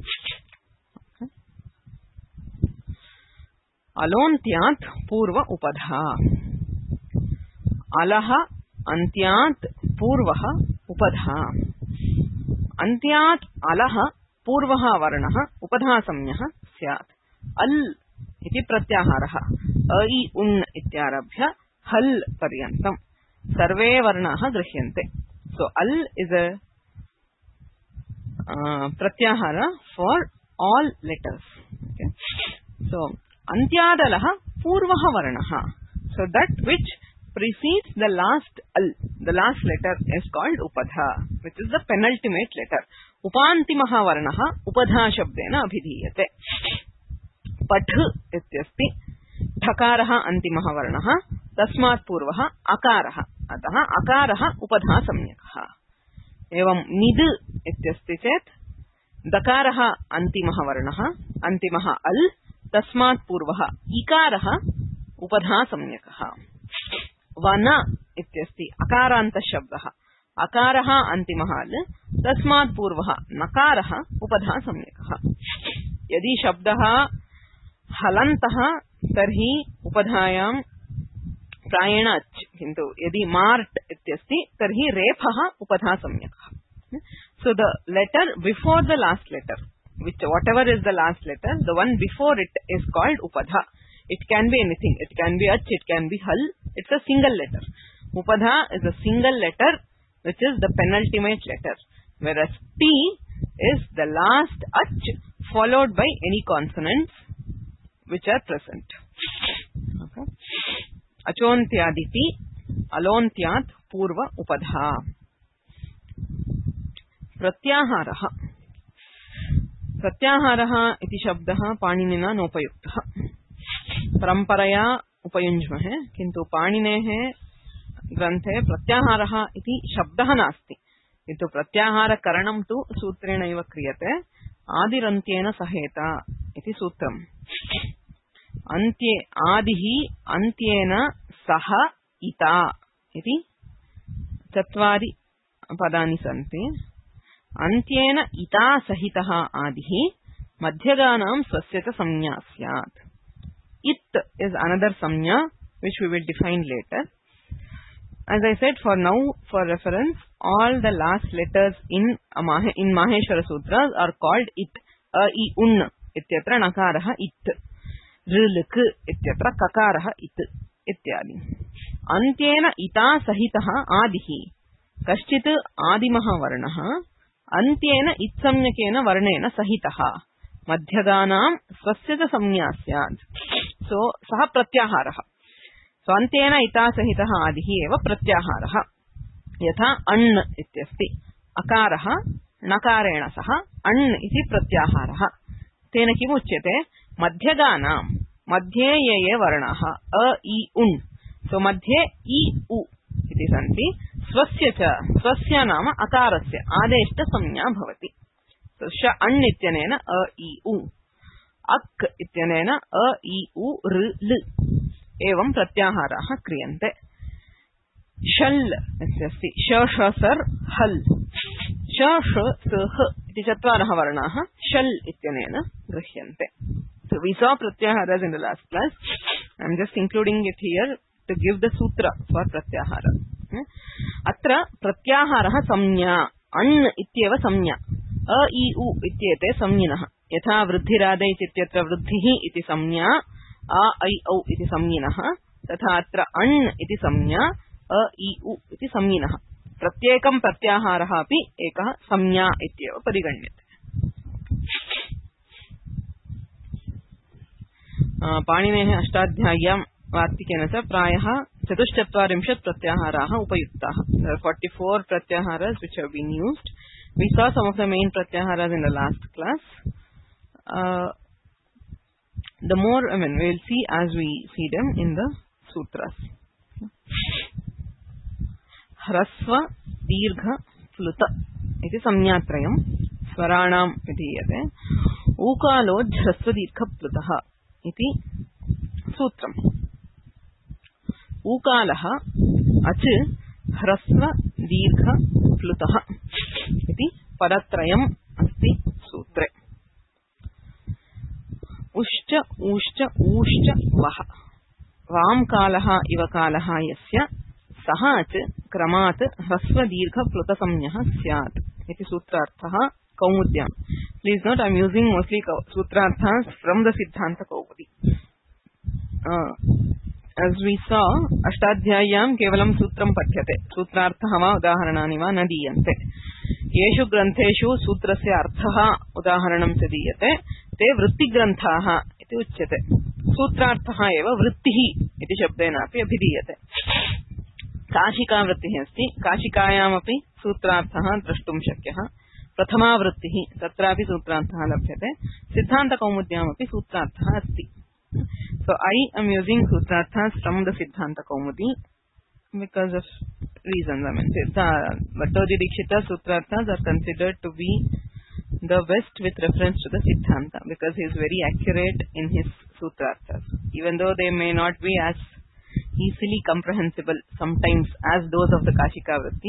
A: Alontyat purva upadha. Alaha antyat purvah upadha. Antyat alaha पूर्वः वर्णः उपधासंज्ञः स्यात्. अल् इति प्रत्याहारः अ इ उन् इत्यारभ्य हल् पर्यन्तं सर्वे वर्णाः गृह्यन्ते. सो अल् इज अ प्रत्याहार फॉर ऑल लेटर्स. सो अन्त्यादलः पूर्वः वर्णः. So that which precedes the last al, the last letter is called upadha, which is the penultimate letter. उपान्तिमः वर्णः उपधा शब्देन अभिधीयते. पठ इत्यस्ति ठकारः अन्तिमः वर्णः, तस्मात् पूर्वः अकारः, अतः अकारः उपधा संज्ञकः. एवं निद् इत्यस्ति चेत् दकारः अन्तिमः वर्णः, अन्तिमः अल्, तस्मात् पूर्वः इकारः उपधा संज्ञकः. वन इत्यस्ति अकारान्त शब्दः, अकारः अन्तिमः अल्, तस्मात् पूर्वः नकारः उपधा संज्ञकः. यदि शब्दः हलन्तः तर्हि उपधायां प्रायेण अच्, किन्तु यदि मार्ट् इत्यस्ति तर्हि रेफः उपधा संज्ञकः. So the letter before the last letter, which whatever is the last letter, the one before it is called upadha. It can be anything. It can be ach, it can be hal. It's a single letter. Upadha is a single letter which is the penultimate letter, whereas T is the last ach followed by any consonants which are present. Okay. Achontyaditi alontyat purva upadha. प्रत्याहारः. प्रत्याहारः इति शब्दः पाणिनिना नोपयुक्तः. परंपरया उपयुञ्ज्महे, किन्तु पाणिनेः ग्रन्थे प्रत्याहारः इति शब्दः नास्ति, किन्तु प्रत्याहारकरणं तु सूत्रेणैव क्रियते. आदिरन्त्येन सहेता इति सूत्रम्. अन्त्ये आदिः अन्त्येन सह इता इति चत्वारि पदानि सन्ति. अन्त्येन इता सहितः आदिः मध्यगानां स्वस्य च संज्ञा स्यात्. It is another samnya which we will define later. As I said, for now, for reference, all the last letters in Maheshwara Sutras are called it. A, I, un ityatra nakarah it. Rilk ityatra kakarah it. Ityadi. Antyena ita sahitah adihi. Kaschit adimah varnah. Antyena itsamnyakena varnena sahitah. मध्यगानां स्वस्य च संज्ञा स्यात्. सो सः प्रत्याहारः. सो अन्त्येन इता सहितः आदिः एव प्रत्याहारः. यथा अण् इत्यस्ति, अकारः नकारेण सह अण् इति प्रत्याहारः. तेन किम् उच्यते? मध्यगानां मध्ये ये ये वर्णाः अ इ उन्, सो मध्ये इ उ इति सन्ति. स्वस्य च, स्वस्य नाम अकारस्य आदेष्ट संज्ञा भवति. श अण् इत्यनेन अ इ उ, अक् इत्यनेन अ इ उ ऋ ल. एवं प्रत्याहाराः क्रियन्ते. शल् इत्यस्ति, श ष सर् हल्, श ष स ह इति चत्वारः वर्णाः शल् इत्यनेन गृह्यन्ते. So we saw pratyaharas in the last class. I am just including it here to give the sutra for pratyahara. Atra pratyaharah samnya, अण् इत्येव संज्ञा. अ इ उ इत्येते संज्ञिनः. यथा वृद्धिरादे इत्यत्र वृद्धिः इति संज्ञा, आ ऐ औ इति संज्ञिनः, तथा अत्र अण् इति संज्ञा, अ इ उ इति संज्ञिनः. प्रत्येकं प्रत्याहारः अपि एकः संज्ञा इत्येव परिगण्यते. पाणिनेः अष्टाध्याय्यां वार्तिकेन च प्रायः 44 प्रत्याहाराः उपयुक्ताः. 44 pratyaharas which have been used. We saw some of the main pratyaharas in the last class. The more, we will see as we see them in the sutras. ह्रस्व दीर्घ प्लुत इति संज्ञात्रयम् स्वराणाम् विधीयते। ऊकालो ह्रस्व दीर्घ प्लुतः इति सूत्रम्। ऊकालः अच् ह्रस्व दीर्घ प्लुतः इति पदत्रयम् अस्ति सूत्रे। उश्च ऊश्च ऊश्च वः वामकालः इवकालः यस्य सः अच् क्रमात् ह्रस्व दीर्घ प्लुत संज्ञः स्यात् इति सूत्रार्थः कौमुद्याम्। Please note, I am using mostly sutrarthas from the Siddhanta Kaumudi. As we saw, अष्टाध्याय्यां केवलं सूत्रं पठ्यते, सूत्रार्थः वा उदाहरणानि वा न दीयन्ते। येषु ग्रन्थेषु सूत्रस्य अर्थः उदाहरणं च दीयते ते वृत्तिग्रन्थाः इति उच्यते। सूत्रार्थः एव वृत्तिः इति शब्देनापि अभिधीयते। काशिका वृत्तिः अस्ति, काशिकायामपि सूत्रार्थः द्रष्टुं शक्यः। प्रथमा वृत्तिः, तत्रापि सूत्रार्थः लभ्यते। सिद्धान्तकौमुद्यामपि सूत्रार्थः अस्ति। So I am using sutrarthas from the Siddhanta Kaumudi because of reasons. I mean, Bhattoji Dikshita sutrarthas are considered to be the best with reference to the Siddhanta because he is very accurate in his sutrarthas. Even though they may not be as easily comprehensible sometimes as those of the Kashika Vritti,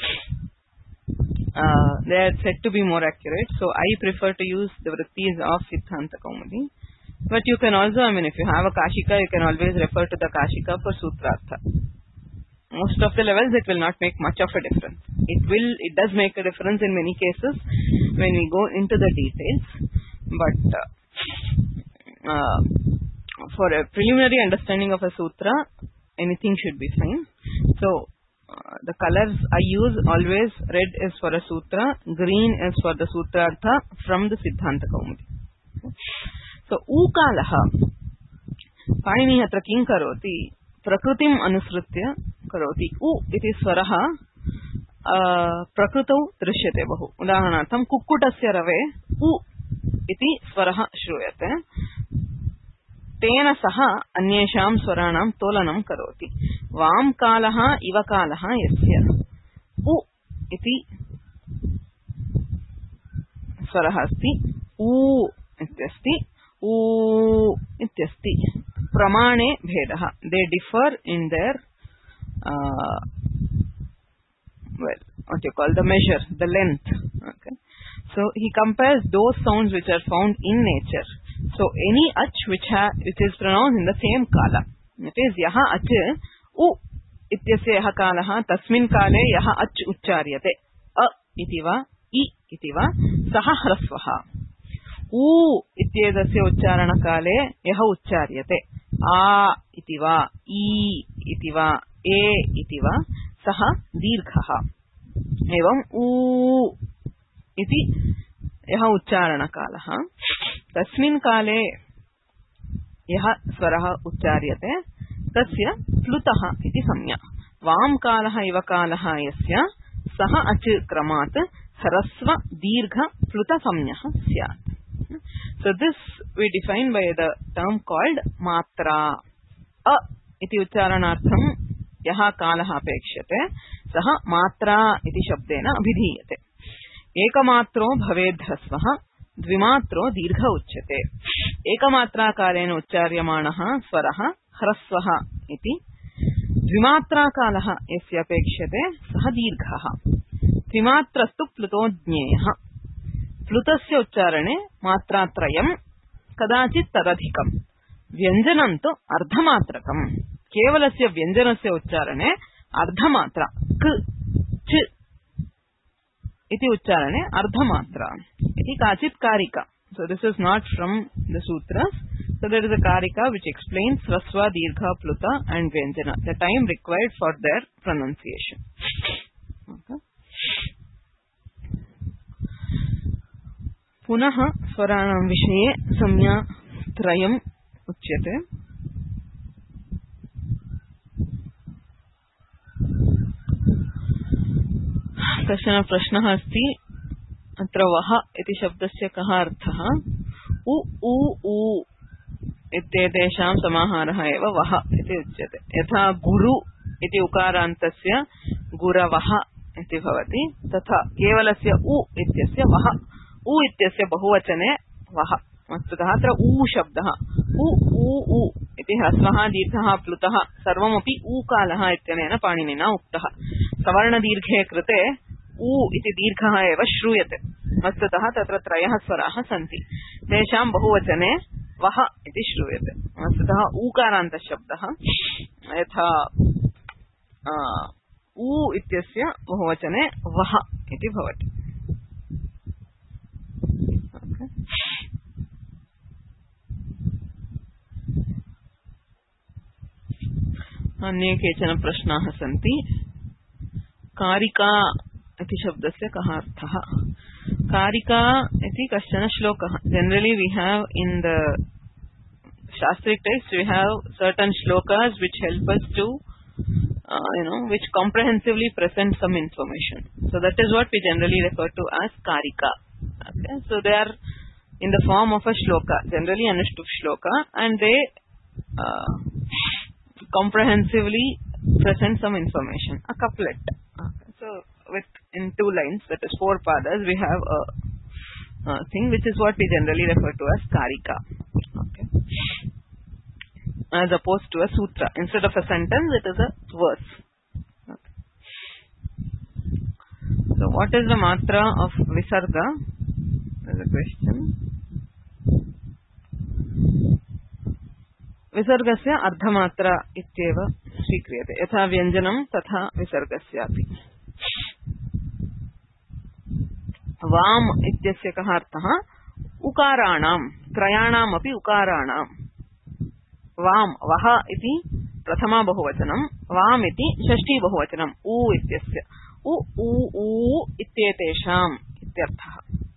A: they are said to be more accurate. So I prefer to use the Vrittis of Siddhanta Kaumudi. But you can also, I mean, if you have a Kashika, you can always refer to the Kashika for Sutrartha. Most of the levels, it will not make much of a difference. It does make a difference in many cases when we go into the details. But for a preliminary understanding of a sutra, anything should be fine. So, the colors I use always, red is for a sutra, green is for the Sutrartha from the Siddhanta Kaumudi. So, ऊकालः पाणिनिः अत्र किं करोति? प्रकृतिम् अनुसृत्य करोति। उ इति स्वरः प्रकृतौ दृश्यते बहु। उदाहरणार्थं कुक्कुटस्य रवे उ इति स्वरः श्रूयते। तेन सह अन्येषां स्वराणां तोलनं करोति। वामकालः इवकालः यस्य उ इति स्वरः अस्ति, उ इत्यस्ति, ऊ इत्यस्ति। प्रमाणे भेदः, they differ in their what you call the measure, the length. Okay, so he compares those sounds which are found in nature. So any ach which is pronounced in the same kala, it is yaha ach u ityasya yaha kalah tasmin kale yaha ach uchcharyate a iti va I iti va saha hrasvaha. ऊ इत्येतस्य उच्चारणकाले यः उच्चार्यते आ इति वा ई इति वा ए इति वा सः दीर्घः। एवं ऊ इति यः उच्चारणकालः, तस्मिन् काले यः स्वरः उच्चार्यते तस्य प्लुतः इति संज्ञा। वामकालः इवकालः यस्य सः अच् क्रमात् ह्रस्व दीर्घ प्लुत संज्ञः स्यात्। So this we define by the term called matra. A iti uccharanartham yaha kalah apekshate saha matra iti shabdena abhidhiyate. Ekamatro bhaved hrasvah dvimatro dirgha uchyate. Ekamatra kalena uccharyamanaha swaraha hrasvah iti dvimatra kalah yasya apekshate saha dirghaha. Dvimatrastu pluto jneyah. प्लुतस्य उच्चारणे मात्रात्रयम् कदाचित् तदधिकम्। व्यञ्जनं तु अर्धमात्रकम्। केवलस्य व्यञ्जनस्य उच्चारणे अर्धमात्रा क च इति उच्चारणे अर्धमात्रा इति काचित् कारिका। So this is not from the sutras. So there is a karika which explains hrasva, dirgha, pluta and vyanjana, the time required for their pronunciation. Okay. पुनः स्वराणां विषये संज्ञा त्रयम् उच्यते। कश्चन प्रश्नः अस्ति, अत्र वः इति शब्दस्य कः अर्थः? उ ऊ ऊ इत्येतेषां समाहारः एव वः इति उच्यते। यथा गुरु इति उकारान्तस्य गुरवः इति भवति तथा केवलस्य उ इत्यस्य वः उ इत्यस्य बहुवचने वः वस्तुतः अत्र ऊ शब्दः उ ऊ उ इति ह्रस्वः दीर्घः प्लुतः सर्वमपि ऊकालः इत्यनेन पाणिनिना उक्तः सवर्णदीर्घे कृते ऊ इति दीर्घः एव श्रूयते वस्तुतः तत्र त्रयः स्वराः सन्ति तेषां बहुवचने वः इति श्रूयते वस्तुतः ऊकारान्तः शब्दः यथा ऊ इत्यस्य बहुवचने वः इति भवति अन्ये केचन प्रश्नाः सन्ति कारिका इति शब्दस्य कः अर्थः कारिका इति कश्चन श्लोकः generally we have in the शास्त्रिक टेक्स्ट वी हैव सर्टेन श्लोकास which help us to which comprehensively present some information. So that is what we generally refer to as karika. Okay? So they are in the form of a shloka, generally anushtup shloka, and they comprehensively present some information, a couplet. Okay? So in 2 lines, that is 4 padas, we have a thing which is what we generally refer to as karika. Okay? As opposed to a sutra. Instead of a sentence, it is a verse. Okay. So, what is the matra of visarga? There is a question. Visargasya ardhamatra ityeva svikriyate. Yatha vyanjanam tatha visargasyapi. Vam ityasya kaha arthaha ukaranam. Trayanam api ukaranam. वाम वह इति प्रथमा बहुवचनम वाम इति षष्ठी बहुवचनम ऊ इत्यस्य उ ऊ ऊ इत्येतेषाम् इत्यर्थः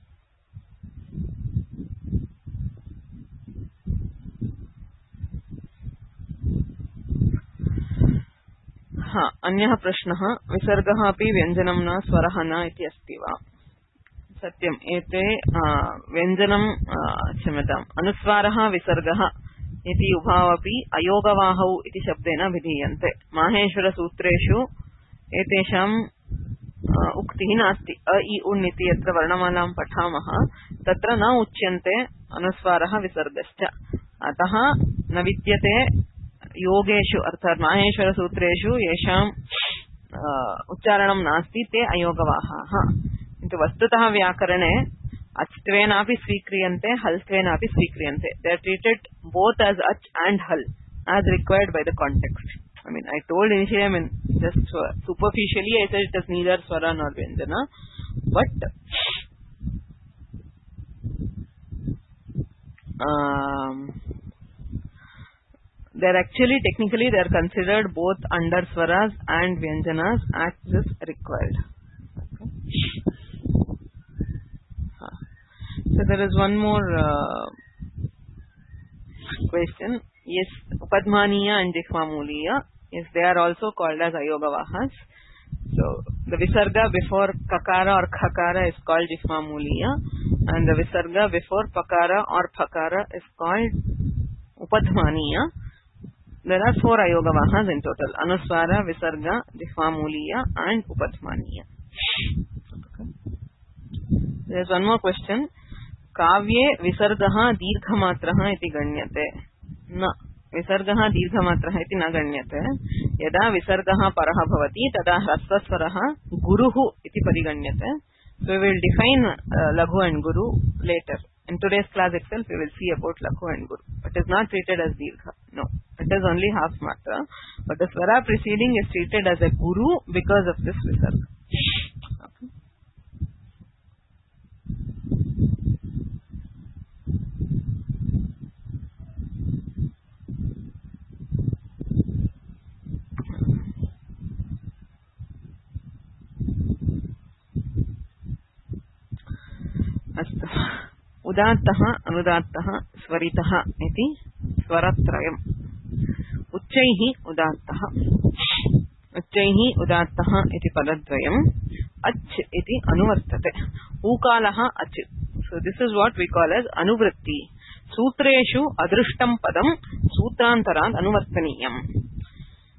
A: अन्यः प्रश्नः विसर्गः अपि व्यञ्जनं न स्वरः न इति अस्ति वा सत्यम् एते व्यञ्जनं क्षम्यताम् अनुस्वारः विसर्गः इति उभावपि अयोगवाहौ इति शब्देन विधीयन्ते माहेश्वरसूत्रेषु एतेषां उक्तिः नास्ति अ इ उन् इति यत्र वर्णमालां पठामः तत्र न उच्यन्ते अनुस्वारः विसर्गश्च अतः न विद्यते योगेषु अर्थात् माहेश्वरसूत्रेषु येषाम् उच्चारणं नास्ति ते अयोगवाहाः किन्तु वस्तुतः व्याकरणे अच्त्वेनापि स्वीक्रियन्ते हल्त्वेनापि स्वीक्रियन्ते they are treated both as ach and hal as required by the context. I mean, I told initially, just superficially I said it is neither swara nor vyanjana, but they are actually technically they are considered both under swaras and vyanjanas as is required. So there is one more question. Yes, Upadmaniya and Jihvamuliya, yes, they are also called as Ayogavahas. So the Visarga before Kakara or Khakara is called Jihvamuliya, and the Visarga before Pakara or Phakara is called Upadmaniya. There are 4 Ayogavahas in total: Anuswara, Visarga, Jihvamuliya, and Upadmaniya. There is one more question. काव्ये विसर्गः दीर्घमात्रः इति गण्यते न विसर्गः दीर्घमात्रः इति न गण्यते यदा विसर्गः परः भवति तदा ह्रस्वस्वरः गुरुः इति परिगण्यते so we will define laghu and guru later in today's class itself we will see about laghu and guru it is not treated as dirgha no it is only half matra but the swara preceding is treated as a guru because of this visarga. अस्तु उदात्तः अनुदात्तः स्वरितः इति स्वरत्रयम् उच्चैः उदात्तः उच्चैः उदात्तः इति पदद्वयम् अच् इति अनुवर्तते ऊकालः अच् so this is what we call as anuvritti सूत्रेषु अदृष्टं पदं सूत्रान्तरात् अनुवर्तनीयम्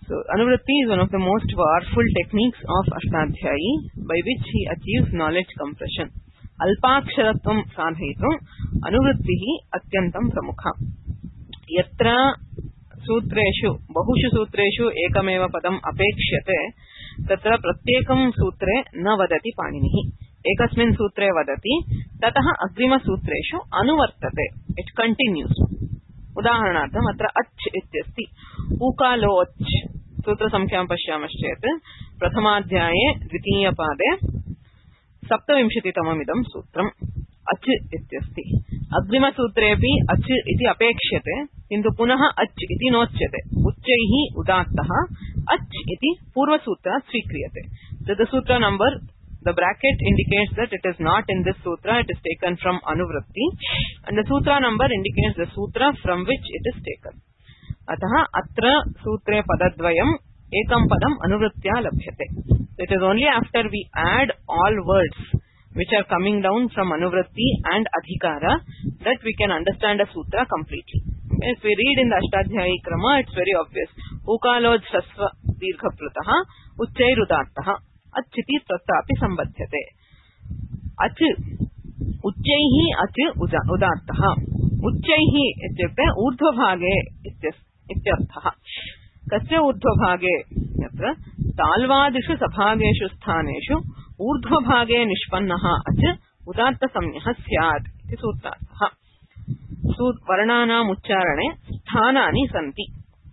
A: So Anuvritti is one of the most powerful techniques of Ashtadhyayi by which he achieves knowledge compression. Alpaksharatvam sadhayitum Anuvrittihi atyantam pramukha. Yatra सूत्रेषु बहुषु सूत्रेषु एकमेव पदम् अपेक्ष्यते तत्र प्रत्येकं सूत्रे न वदति पाणिनिः एकस्मिन् सूत्रे वदति ततः अग्रिमसूत्रेषु अनुवर्तते इट कंटिन्यूस् उदाहरणार्थम् अत्र अच् इत्यस्ति ऊकालोच् सूत्रसंख्यां पश्यामश्चेत् प्रथमाध्याये द्वितीयपादे 27तममिदं सूत्रम् अच् इत्यस्ति अग्रिमसूत्रेऽपि अच् इति अपेक्ष्यते किन्तु पुनः अच् इति नोच्यते उच्चैः उदात्तः अच् इति पूर्वसूत्रात् स्वीक्रियते so the sutra number the bracket indicates that it is not in this sutra it is taken from Anuvritti and the sutra number indicates the sutra from which it is taken अतः अत्र सूत्रे पदद्वयम् एकं पदम् अनुवृत्त्या लभ्यते it is only after we add all words which are coming down from Anuvritti and Adhikara that we can understand a sutra completely. If we read in the Ashtadhyayi Krama, it's very obvious. Ukalod Shasva Dirghapratah Uchchairudattah Achiti Tattapi Sambadhyate. Ach Uchchaihi Ach Udattah Uchchaihi ityukte urdhvabhage ityarthah. Kasya urdhvabhage yatra talvadishu sabhageshu sthaneshu ऊर्ध्वभागे निष्पन्नः अच उदात्तसंज्ञः स्यात् इति सूत्रार्थः वर्णानाम् उच्चारणे स्थानानि सन्ति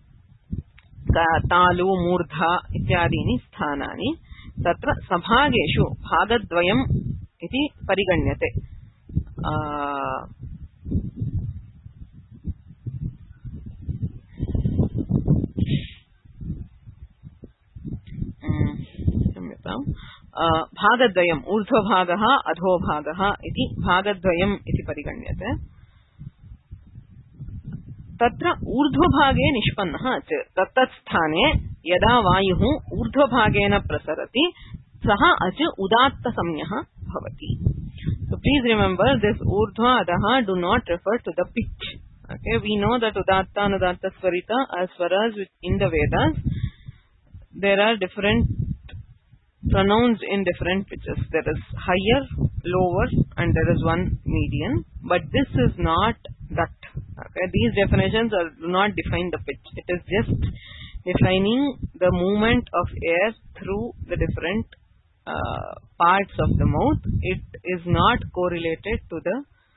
A: तालु मूर्धा इत्यादीनि स्थानानि तत्र सभागेषु भागद्वयम् इति परिगण्यते भागद्वयम् ऊर्ध्वभागः अधोभागः इति भागद्वयम् इति परिगण्यते तत्र ऊर्ध्वभागे निष्पन्नः च तत्तत् स्थाने यदा वायुः ऊर्ध्वभागेन प्रसरति सः अच उदात्तसंज्ञः भवति so please remember this ऊर्ध्व अधः do not refer to the pitch okay we know that udatta anudatta swarita are swaras in the Vedas there are different pronouns in different pitches. There is higher, lower, and there is one median. But this is not that. Okay? These definitions do not define the pitch. It is just defining the movement of air through the different parts of the mouth. It is not correlated to the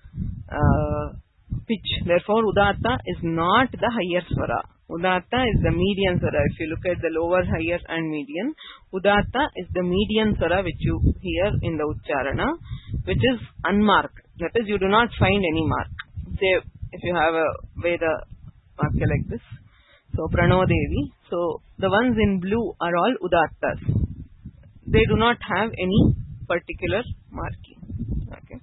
A: pitch. Therefore, udatta is not the higher swara. Udatta is the median swara. If you look at the lower, higher and median, udatta is the median swara which you hear in the ucharana, which is unmarked. That is, you do not find any mark. Say, if you have a Veda marker like this, so Prano Devi, so the ones in blue are all udattas. They do not have any particular marking. Okay.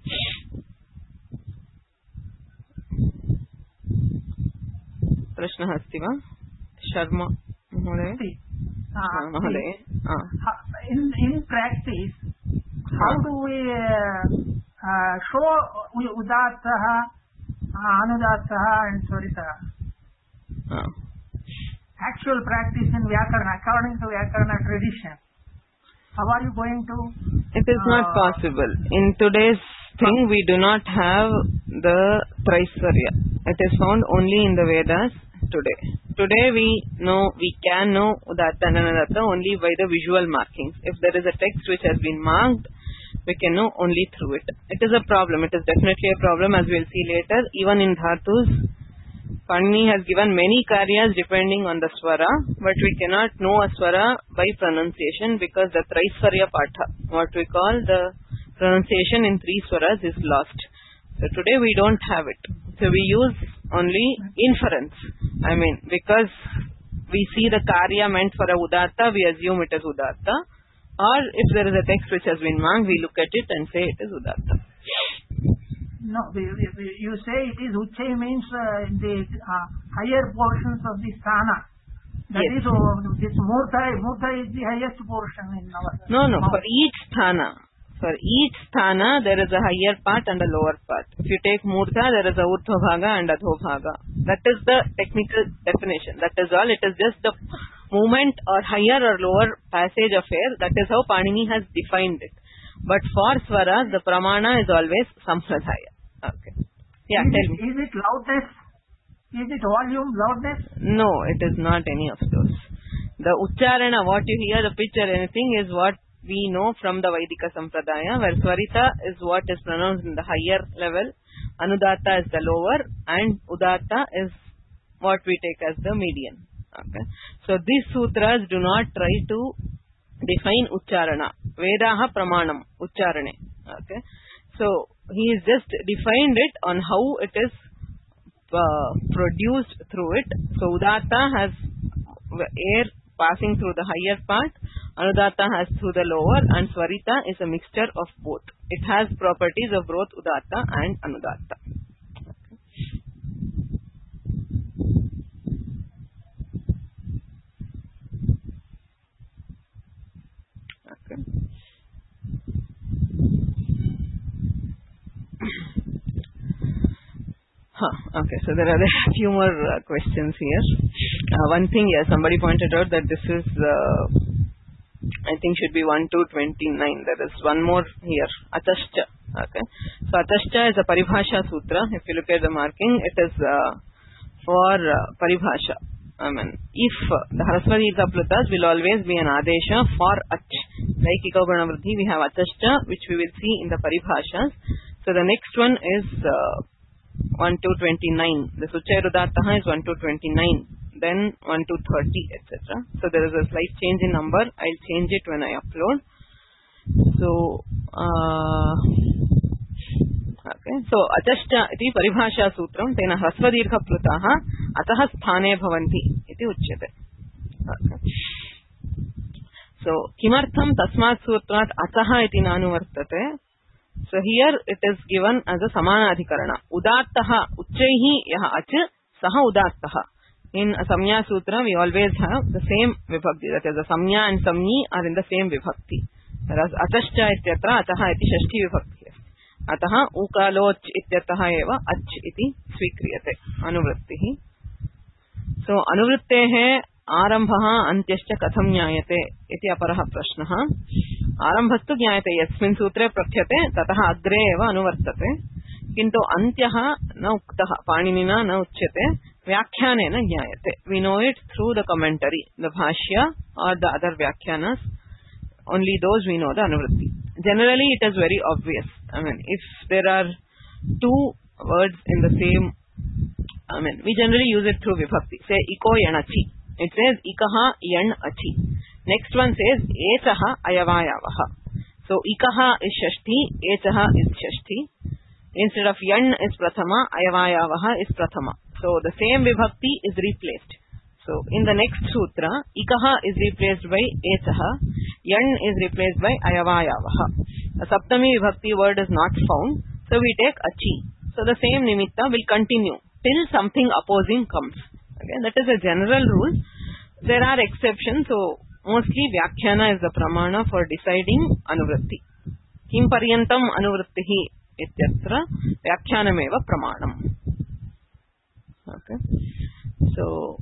A: प्रश्नः अस्ति वा शर्मा महोदय महोदय
B: in practice how do we show udattah anudattah and swaritah actual practice in vyakarana according to vyakarana tradition how are you going to
A: it is not possible in today's thing we do not have the Traisvarya. It is found only in the Vedas today. Today we can know Udatta and Anudatta only by the visual markings. If there is a text which has been marked, we can know only through it. It is a problem. It is definitely a problem as we will see later. Even in Dhatus, Panini has given many karyas depending on the swara, but we cannot know a swara by pronunciation because the Traisvarya Patha, what we call the pronunciation in three swaras is lost. So today we don't have it. So we use only inference. I mean, because we see the karya meant for a udatta, we assume it is udatta. Or if there is a text which has been marked, we look at it and say it is udatta.
B: No, you say it is uchchai means the higher portions of the sthana. That yes. Is this murtha is the highest portion in our.
A: No, for each sthana. For each sthana, there is a higher part and a lower part. If you take murtha, there is a urdhva bhaga and adho bhaga. That is the technical definition. That is all. It is just the movement or higher or lower passage of air. That is how Panini has defined it. But for swaras, the pramana is always sampradaya. Okay. Yeah, tell me.
B: Is it loudness? Is it volume, loudness?
A: No, it is not any of those. The ucharana, what you hear, the pitch or anything, is what we know from the Vaidika Sampradaya, where Swarita is what is pronounced in the higher level, Anudatta is the lower, and Udatta is what we take as the median. Okay. So these sutras do not try to define Ucharana. Vedaha Pramanam, Ucharane. Okay. So he has just defined it on how it is produced through it. So Udatta has air passing through the higher part, Anudatta has through the lower, and Swarita is a mixture of both. It has properties of both Udatta and Anudatta. Okay. Okay, so there are a few more questions here. One thing, somebody pointed out that this is, I think should be 1 to 29. There is one more here, Atashcha. Okay, so Atashcha is a Paribhasha Sutra. If you look at the marking, it is for Paribhasha. I mean, if the Haraswadika Plutas will always be an Adesha for Ach. Like Ikogana Vruddhi, we have Atashcha, which we will see in the Paribhashas. So the next one is 1 to 29. The Suchairudattaha is 1 to 29. Then 1 to 30, etc. So there is a slight change in number. I'll change it when I upload. So, okay. So, Atashcha iti Paribhasha Sutram tena Hrasvadirgha Plutaha ataha sthane bhavanti iti uchyate. Okay. So, kimartham tasmat sutrat ataha iti nanu vartate. So here it is given as a samana adhikarana. Udattaha uchchaihi yaha ach saha udattaha. In a Samya Sutra we always have the same vibhakti. That is, the Samya and Samni are in the same vibhakti. Whereas Atashcha ityatra ataha iti shashti vibhakti asti. Ataha ukaloch ityataha eva ach iti svikriyate. Anuvrittihi. So anuvrittehe आरंभः अन्त्यश्च कथं ज्ञायते इति अपरः प्रश्नः. आरंभस्तु ज्ञायते यस्मिन् सूत्रे प्रख्यते ततः अग्रे एव अनुवर्तते, किन्तु अन्त्यः न उक्तः, पाणिनिना न उच्यते, व्याख्यानेन ज्ञायते. We know it through the commentary, the bhashya or the other vyakhyanas. Only those we know the anuvritti. Generally it is very obvious. I mean, if there are two words in the same, I mean, we generally use it through vibhakti. Say iko yanachi. It says ikaha yan achi. Next one says echaha ayavayavaha. So ikaha is shashti, echaha is shashti. Instead of yan is prathama, ayavayavaha is prathama. So the same vibhakti is replaced. So in the next sutra, ikaha is replaced by echaha, yan is replaced by ayavayavaha. A saptami vibhakti word is not found, so we take achi. So the same nimitta will continue till something opposing comes. Okay, that is a general rule. There are exceptions, so mostly Vyakhyana is the pramana for deciding anuvritti. Kim paryantam anuvrittihi ityatra Vyakhyanameva pramanam. Okay. So,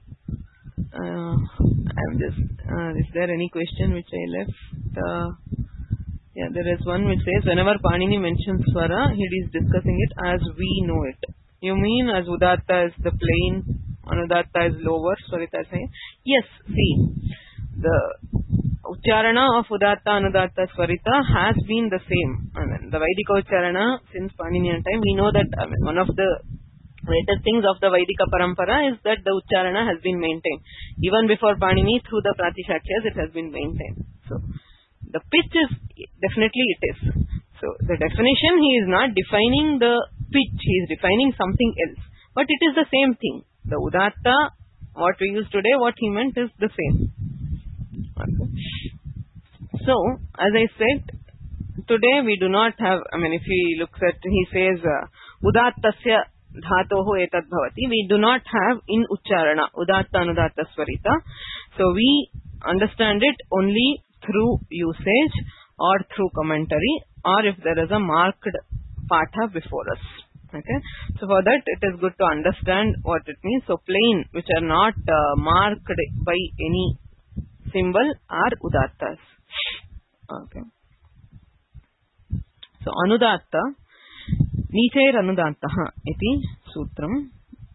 A: I'm just, is there any question which I left? Yeah, there is one which says, whenever Panini mentions Swara, he is discussing it as we know it. You mean as Udatta is the plain, Anudatta is lower, Swarita is higher? Yes, see, the Ucharana of Udatta, Anudatta, Swarita has been the same. I mean, the Vaidika Ucharana, since Paninian time, we know that, I mean, one of the greatest things of the Vaidika Parampara is that the Ucharana has been maintained. Even before Panini, through the Pratishakyas, it has been maintained. So, the pitch is, definitely it is. So, the definition, he is not defining the pitch, he is defining something else. But it is the same thing. The Udatta, what we use today, what he meant is the same. Okay. So, as I said, today we do not have, I mean, if he looks at, he says, Udattasya dhatoho etad bhavati, we do not have in Ucharana, Udatta, Anudatta, Swarita. So, we understand it only through usage or through commentary, or if there is a marked patha before us. Okay, so for that it is good to understand what it means. So plain, which are not marked by any symbol, are udattas. Okay, so anudatta nichair anudattah iti sutram.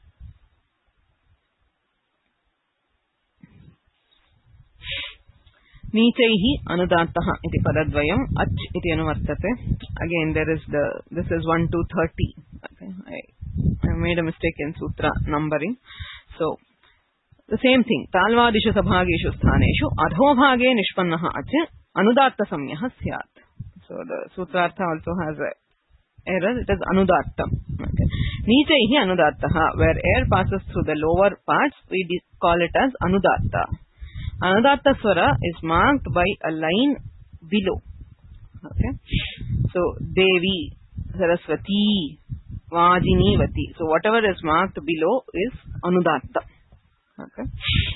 A: Nichaihi anudattah iti padadvayam ach iti anuvartate. Again, this is 1 to 30. Okay, I made a mistake in sutra numbering. So the same thing. Talvadishu sabhageshu sthaneshu adhobhage nishpannah ach anudatta samyah syat. So the sutrartha also has a error. It is anudatta. Okay. Nichaihi anudattah, where air passes through the lower parts, we call it as anudatta. Anudatta swara is marked by a line below. Okay, so Devi, Saraswati, Vajini, Vati. So whatever is marked below is anudatta. Okay.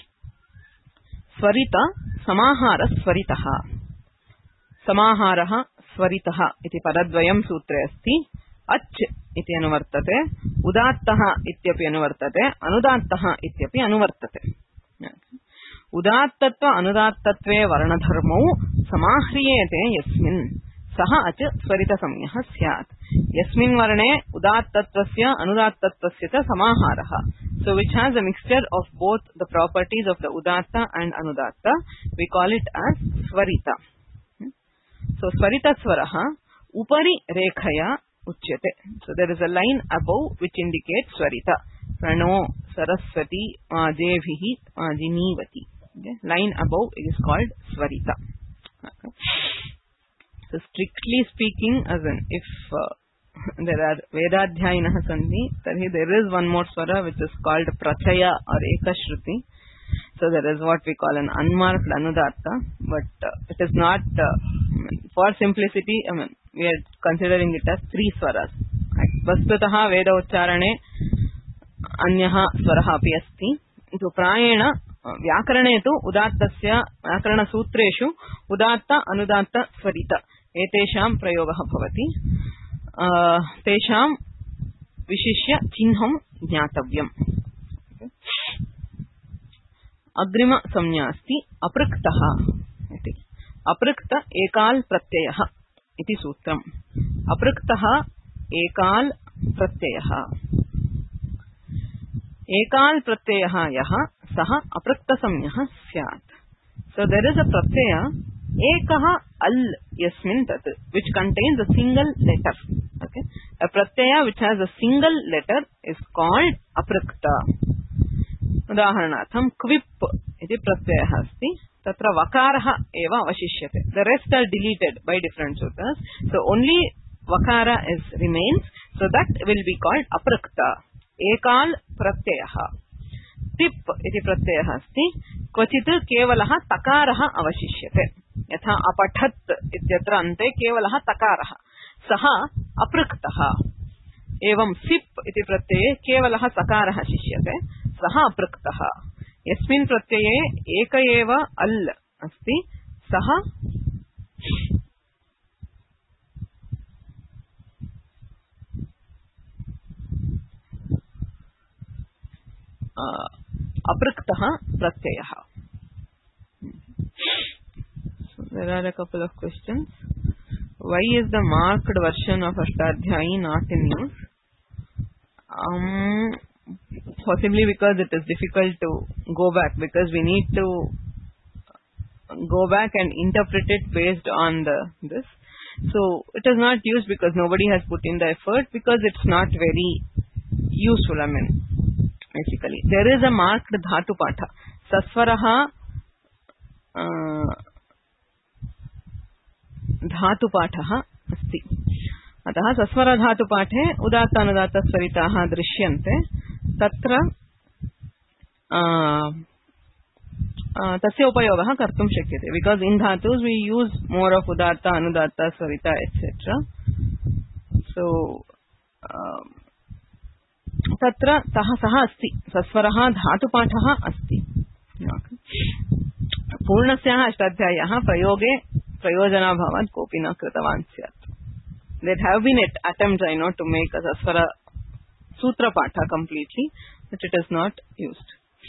A: Swarita samahara swaritaha. Samaharaha swaritaha iti padadvayam sutre asti. Ach iti anuvartate. Udattaha ityapi anuvartate. Anudattaha ityapi anuvartate. Okay. उदात्तत्व अनुदात्तत्वे वर्णधर्मौ समाह्रियेते यस्मिन् सः अच स्वरितसंज्ञः स्यात्. यस्मिन् वर्णे उदात्तत्वस्य अनुदात्तत्वस्य च समाहारः. So which has a mixture of both the properties of the udatta and anudatta, we call it as swarita. So swarita swaraha upari rekhaya uchyate. So there is a line above which indicates swarita. Prano, Saraswati, Vajevhi, Vajinivati. Okay. Line above is called swarita. Okay. So strictly speaking, as in if there are Vedadhyayinah santi, there is one more swara which is called prachaya or ekashruti. So there is what we call an unmarked anudatta, but it is not, for simplicity, we are considering it as 3 swaras. Vastutaha Veda Ucharane Anyaha Swaraha api asti. So prayena व्याकरणे तु उदात्तस्य व्याकरणसूत्रेषु उदात्त अनुदात्त स्वरित एतेषां प्रयोगः भवति. तेषां विशिष्य चिह्नं ज्ञातव्यम्. अग्रिम संज्ञा अस्ति अपृक्तः इति. अपृक्त एकाल प्रत्ययः इति सूत्रम्. अपृक्तः एकाल प्रत्ययः. एकाल प्रत्ययः यः सः अपृक्तसंज्ञः स्यात्. So there is a pratyaya ekaha al yasmin tat, which contains a single letter. Okay, a pratyaya which has a single letter is called aprikta. Udaharanatham kvip iti pratyayah asti. Tatra vakaraha eva avashishyate. The rest are deleted by different sutras. So only vakara remains. So that will be called aprikta. Ekal pratyayah. Tip iti pratyayah asti. Kvachit kevalah takarah avashishyate. Yatha apathat ityatra ante kevalah takarah. Saha apriktaha. Evam sip iti pratyaye kevalah sakarah shishyate. Saha apriktaha. Yasmin pratyaye eka eva al asti. Saha apriktaha pratyayah. So there are a couple of questions. Why is the marked version of Ashtadhyayi not in use? Possibly because it is difficult to go back, because we need to go back and interpret it based on this. So it is not used because nobody has put in the effort, because it's not very useful. Basically, there is a marked dhatu patha. Saswaraha dhatu patha asti. Atah saswara dhatu pathe udatta anudatta swaritaha drishyante. Tatra tasya upayogah kartum shakyate. Because in dhatus we use more of udatta, anudatta, swarita, etc. So तत्र सः अस्ति. सस्वरः धातुपाठः अस्ति. पूर्णस्याः अष्टाध्याय्याः प्रयोगे प्रयोजनाभावात् कोऽपि न कृतवान् स्यात्. There have been attempts, I know, to make a saswara sutra patha completely, but it is not used.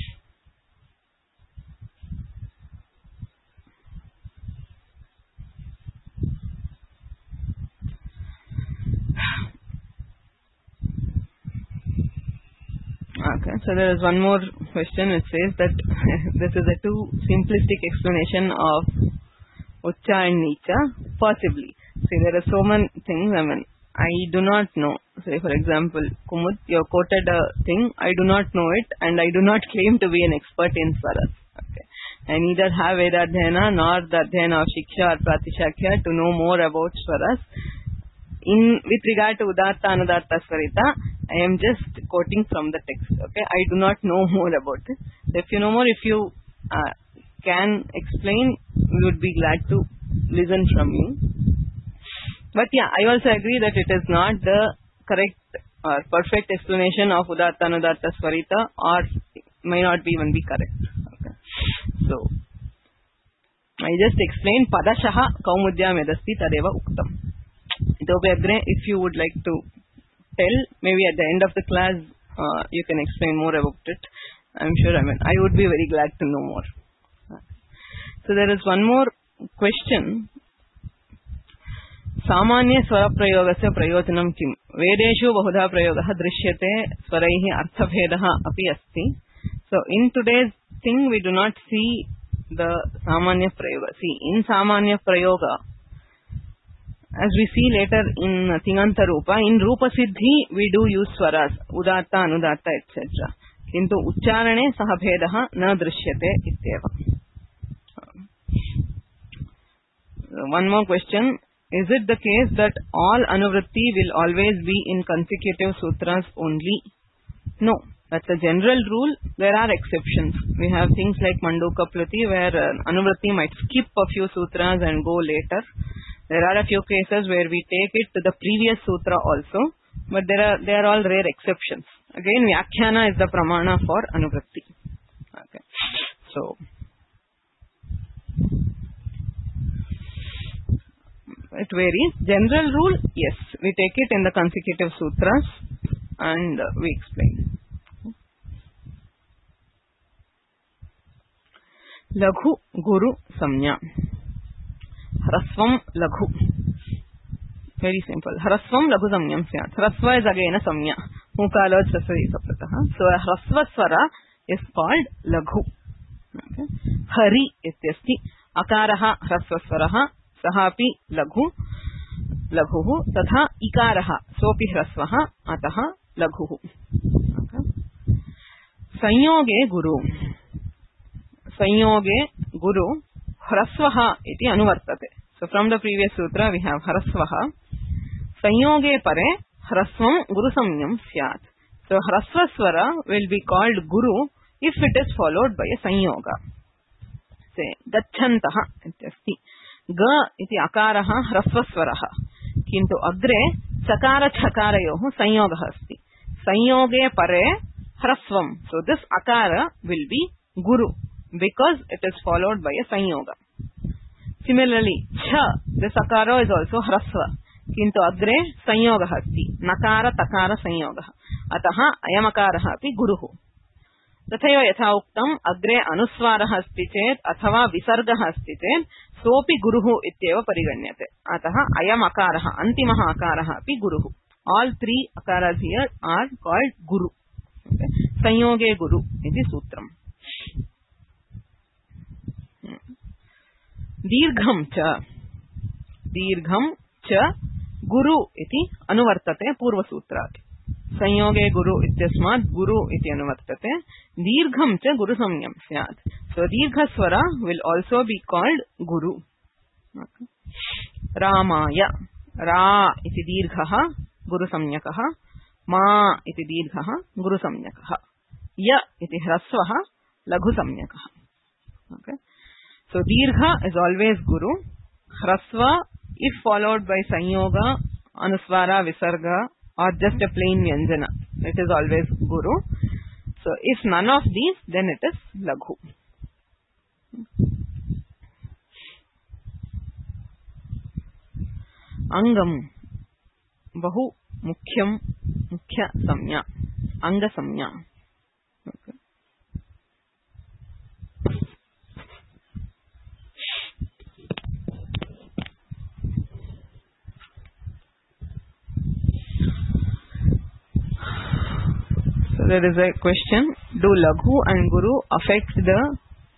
A: Okay, so there is one more question which says that this is a too simplistic explanation of Ucha and Nicha, possibly. See, there are so many things, I do not know. Say, for example, Kumud, you have quoted a thing, I do not know it, and I do not claim to be an expert in Swaras. Okay. I neither have Vedadhyana nor the Adhyana of Shiksha or Pratishakya to know more about Swaras. With regard to Udatta Anudatta Swarita, I am just quoting from the text. Okay, I do not know more about it. So if you know more, if you can explain, we would be glad to listen from you. But yeah, I also agree that it is not the correct or perfect explanation of Udatta Anudatta Swarita, or may not even be correct. Okay. So I just explained Padashaha Kaumudya Medasti Tadeva Uktam. If you would like to tell, maybe at the end of the class, you can explain more about it. I'm sure, I would be very glad to know more. So there is one more question. Samanya swara prayogasya prayojanam kim? Vedeshu bahudha prayogaha drishyate swaraihi arthabhedaha api asti. So in today's thing, we do not see the Samanya prayoga. See, in Samanya prayoga, as we see later in Tinganta Rupa, in Rupa Siddhi we do use swaras, Udatta, Anudatta, etc. Kintu Uchcharane sahabhedaha na drishyate ityeva. One more question. Is it the case that all Anuvritti will always be in consecutive sutras only? No. That's a general rule. There are exceptions. We have things like Manduka Pluti where Anuvritti might skip a few sutras and go later. There are a few cases where we take it to the previous sutra also, but they are all rare exceptions. Again, Vyakhyana is the pramana for Anuvritti. Okay. So, it varies. General rule, yes, we take it in the consecutive sutras and we explain. Laghu Guru Samnya. Hrasvam Laghu. Very simple. Hrasvam Laghu Samnyam Syat. Hrasva is again a Samnya. Mukalaj Sasari Saprataha. So a Hrasva Swara is called Laghu. Okay. Hari ityasti. Akaraha Hrasva Swaraha. Sahapi Laghu. Laghuhu. Tatha Ikaraha. Sopi Hrasvaha. Ataha Laghuhu. Okay. Sanyoge Guru. Sanyoge Guru. Hrasvaha iti anuvartate. So from the previous sutra we have Hrasvaha. Sanyoge pare Hrasvam Guru Samyam Syat. So Hrasva Swara will be called Guru if it is followed by a Sanyoga. Say Gachantaha ityasti. Ga iti akaraha Hrasva Swaraha. Kintu agre Chakara Chakarayohu Sanyogaha asti. Sanyoge pare Hrasvam. So this akara will be Guru, because it is followed by a sanyoga. Similarly, cha, this akara is also hrasva. Kintu agre sanyoga asti. Nakara takara sanyoga. Ataha ayamakara api guruhu. Tathaiva yatha uktam agre anuswara asti chet athava visarga asti chet sopi guruhu ityeva pariganyate. Ataha ayamakara antimaha akara api guruhu. All three akaras here are called guru. Okay. Sanyoge guru iti sutram. Dirgham cha guru iti anuvartate purva sutrat. Sanyoge guru ityasmat guru iti anuvartate. Dirgham cha guru samyam syat. So dirgha swara will also be called guru. Okay. Ramaya. Ra iti dirghaha guru samyakaha. Ma iti dirghaha guru samyakaha. Ya iti hrasvaha laghu samyakaha. Okay. So dirgha is always guru. Hrasva, if followed by sanyoga, anuswara, visarga, or just a plain vyanjana, it is always guru. So if none of these, then it is laghu. Angam bahu mukhyam mukhya samya. Anga Samya. Okay. So there is a question: do Laghu and Guru affect the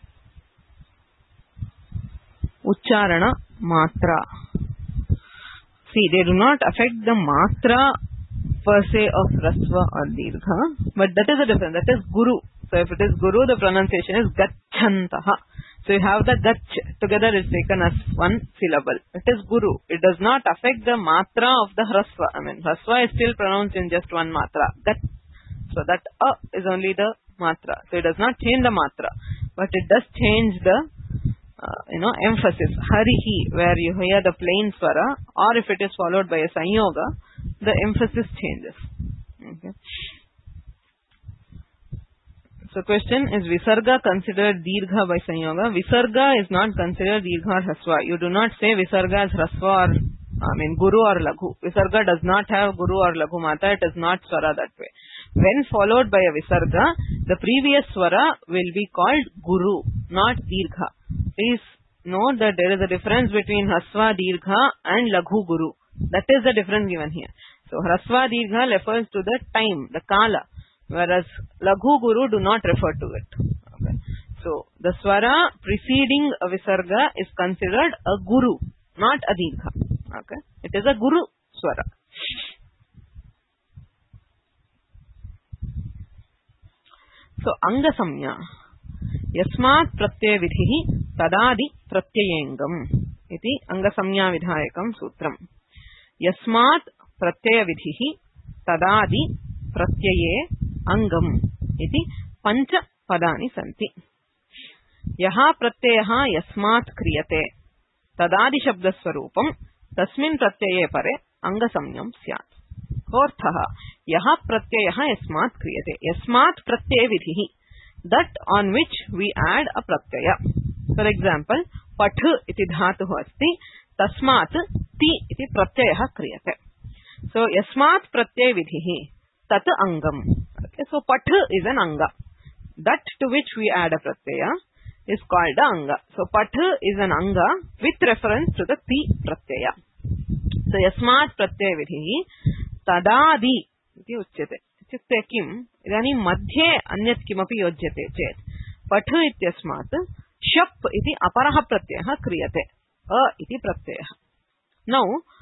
A: Ucharana Matra? See, they do not affect the Matra per se of Rasva or Dirgha, but that is a difference. That is Guru. So if it is Guru, the pronunciation is Gachantaha. So you have the Gach, together is taken as one syllable. It is Guru. It does not affect the Matra of the Rasva. I mean, Rasva is still pronounced in just one Matra. Gach. So that is only the Matra. So it does not change the Matra, but it does change the emphasis. Harihi, where you hear the plain swara, or if it is followed by a sanyoga, the emphasis changes. Okay. So question: is Visarga considered Dirgha by sanyoga? Visarga is not considered Dirgha or Haswa. You do not say Visarga as Rasva or Guru or Laghu. Visarga does not have Guru or Laghu Mata. It is not swara that way. When followed by a Visarga, the previous swara will be called Guru, not Dirgha. Please note that there is a difference between Haswa Dirgha and Laghu Guru. That is the difference given here. So Haswa Dirgha refers to the time, the Kala, whereas Laghu Guru do not refer to it. Okay. So the swara preceding a Visarga is considered a Guru, not a Dirgha. Okay. It is a Guru swara. So Anga Samya. Yasmat pratyaya vidhihi tadadi pratyayengam iti Anga Samya vidhayakam sutram. Yasmat pratyaya vidhihi tadadi pratyaye angam iti pancha padani santi. Yaha pratyayaha yasmat kriyate tadadi shabda swarupam tasmin pratyaye pare Anga Samyam syat. Orthaha yaha pratyayaha yasmat kriyate. Yasmat pratyaya vidhihi, that on which we add a pratyaya. For example, pathu iti dhatu asti, tasmat ti iti pratyaya kriyate. So yasmat pratyaya vidhihi tat angam. Okay, so pathu is an anga. That to which we add a pratyaya is called a anga. So pathu is an anga with reference to the ti pratyaya. So yasmat pratyaya vidhihi tadadi iti uchyate. इत्युक्ते किम् इदानीं मध्ये अन्यत् किमपि योज्यते चेत् पठ इत्यस्मात् शप् इति अपरः प्रत्ययः क्रियते इति प्रत्ययः. Now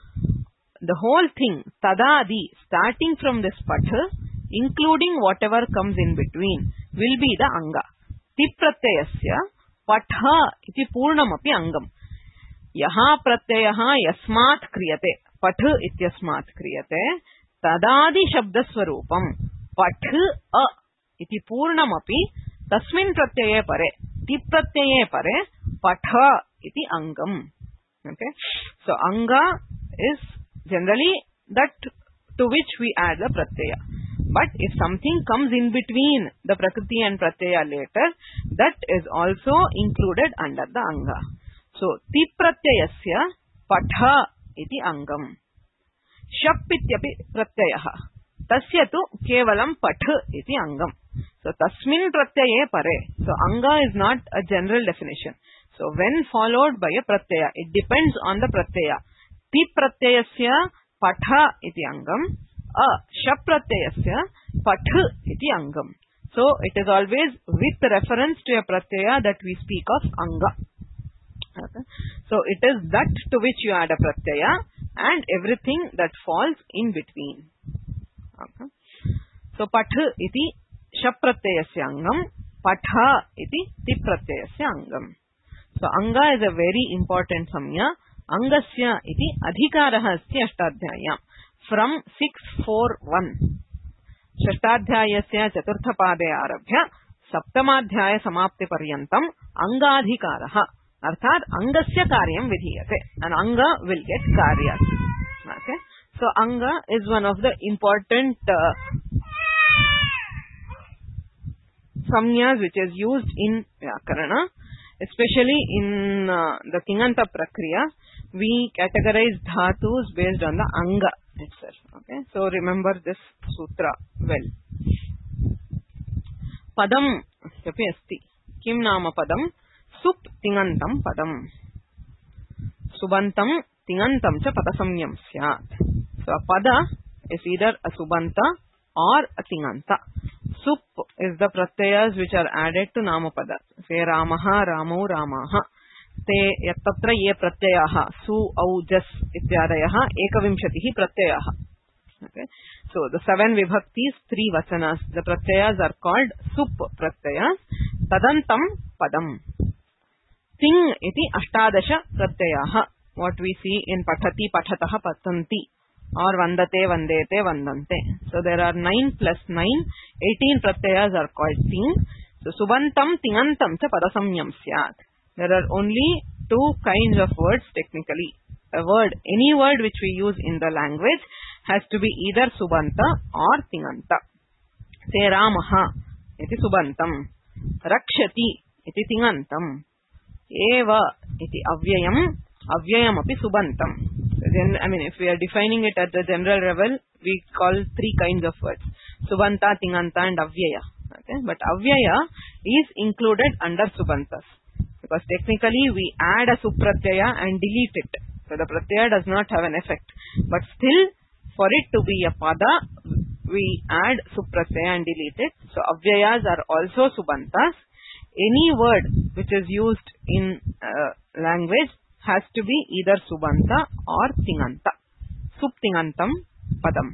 A: the whole thing tadadi, starting from this path, including whatever comes in between, will be the anga. Ti pratyayasya patha iti purnamapi angam. Yaha pratyayah yasmat kriyate, path ityasmat kriyate, tadadi shabda swarupam path iti purnamapi tasmin pratyaye pare, ti pratyaye pare patha iti angam. Okay, so anga is generally that to which we add the pratyaya. But if something comes in between the prakriti and pratyaya later, that is also included under the anga. So ti pratyayasya patha iti angam. Shap ityapi pratyayaha tasya tu kevalam patha iti angam. So tasmin pratyaye pare. So anga is not a general definition. So when followed by a pratyaya, it depends on the pratyaya. Ti pratyayasya patha iti angam, shap pratyayasya patha iti angam. So it is always with reference to a pratyaya that we speak of anga. Okay. So it is that to which you add a pratyaya and everything that falls in between. Okay. So patha iti shap pratyayasya angam, patha iti ti pratyayasya angam. So anga is a very important samya. Angasya iti adhikaraha asti ashtadhyayam. From 641 षष्टाध्यायस्य चतुर्थपादे आरभ्य सप्तमाध्याय समाप्ति पर्यन्तं अंगाधिकारः अर्थात अंगस्य कार्यं विधीयते. An anga will get karya. Okay, so anga is one of the important samyas which is used in Vyakarana, especially in the Tinganta Prakriya. We categorize dhatus based on the anga itself. Okay, so remember this sutra well. padam api asti. Kim nama padam? Sup tingantam padam. Subantam tingantam cha padasamyam syat. So a pada is either a subanta or a tinganta. Sup is the pratyayas which are added to namapada. Say Ramaha, Ramo, Ramaha. Te yattatra ye pratyayaha su au jas ityadayaha ekavimshatihi pratyayaha. Okay. So the 7 vibhaktis, 3 vachanas. The pratyayas are called sup pratyayas. Tadantam padam. Ting iti ashtadasha pratyayaha. What we see in pathati, pathataha, patanti. Or vandate, vandete, vandante. So there are 9 plus 9. 18 pratyayas are called ting. So subantam tingantam cha padasamyam syat. There are only 2 kinds of words technically. A word, any word which we use in the language has to be either subanta or tinganta. Say Ramaha, iti subantam. Rakshati, iti tingantam. Eva, iti avyayam. Avyayam api subantam. Then, if we are defining it at the general level, we call 3 kinds of words. Subanta, tinganta and avyaya. Okay? But avyaya is included under subantas. Because technically we add a supratyaya and delete it. So the pratyaya does not have an effect. But still, for it to be a pada, we add supratyaya and delete it. So avyayas are also subantas. Any word which is used in language has to be either subanta or tinganta. Subtingantam padam.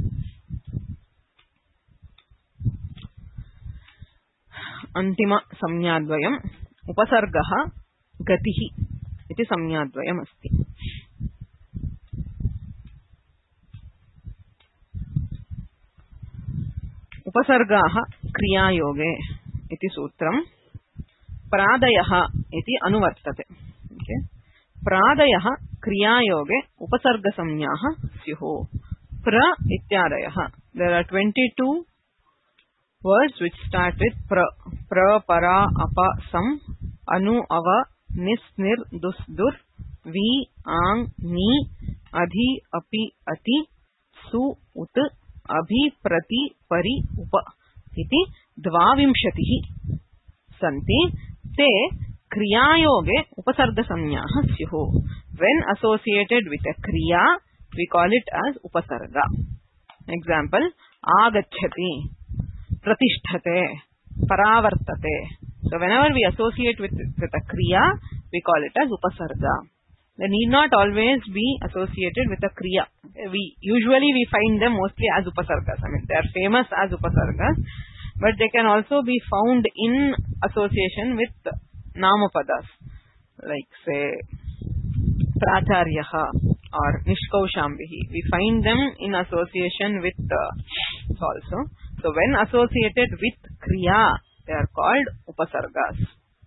A: Antima samnyadvayam. Upasargaha gatihi iti samnyadvayam asti. Upasargaha kriyayoge iti sutram. Pradayaha iti anuvartate. Okay. Pradayaha kriyayoge upasarga samnyaha syuhu. Pra ityadayaha. There are 22 words which start with pra. Pra, para, apa, sam, anu, ava, nis, nir, dus, dur, vi, ang, ni, adhi, api, ati, su, ut, abhi, prati, pari, upa. Iti dvavimshatihi santi. Te kriyayoge upasarga samnyaha syuhu. When associated with a kriya, we call it as upasarga. Example, agacchati, pratisthate, paravartate. So whenever we associate with a kriya, we call it as upasarga. They need not always be associated with a kriya. Usually we find them mostly as upasargas. They are famous as upasargas, but they can also be found in association with namapadas, like say pracharyaha or nishkaushambihi. We find them in association with also. So when associated with kriya, they are called upasargas.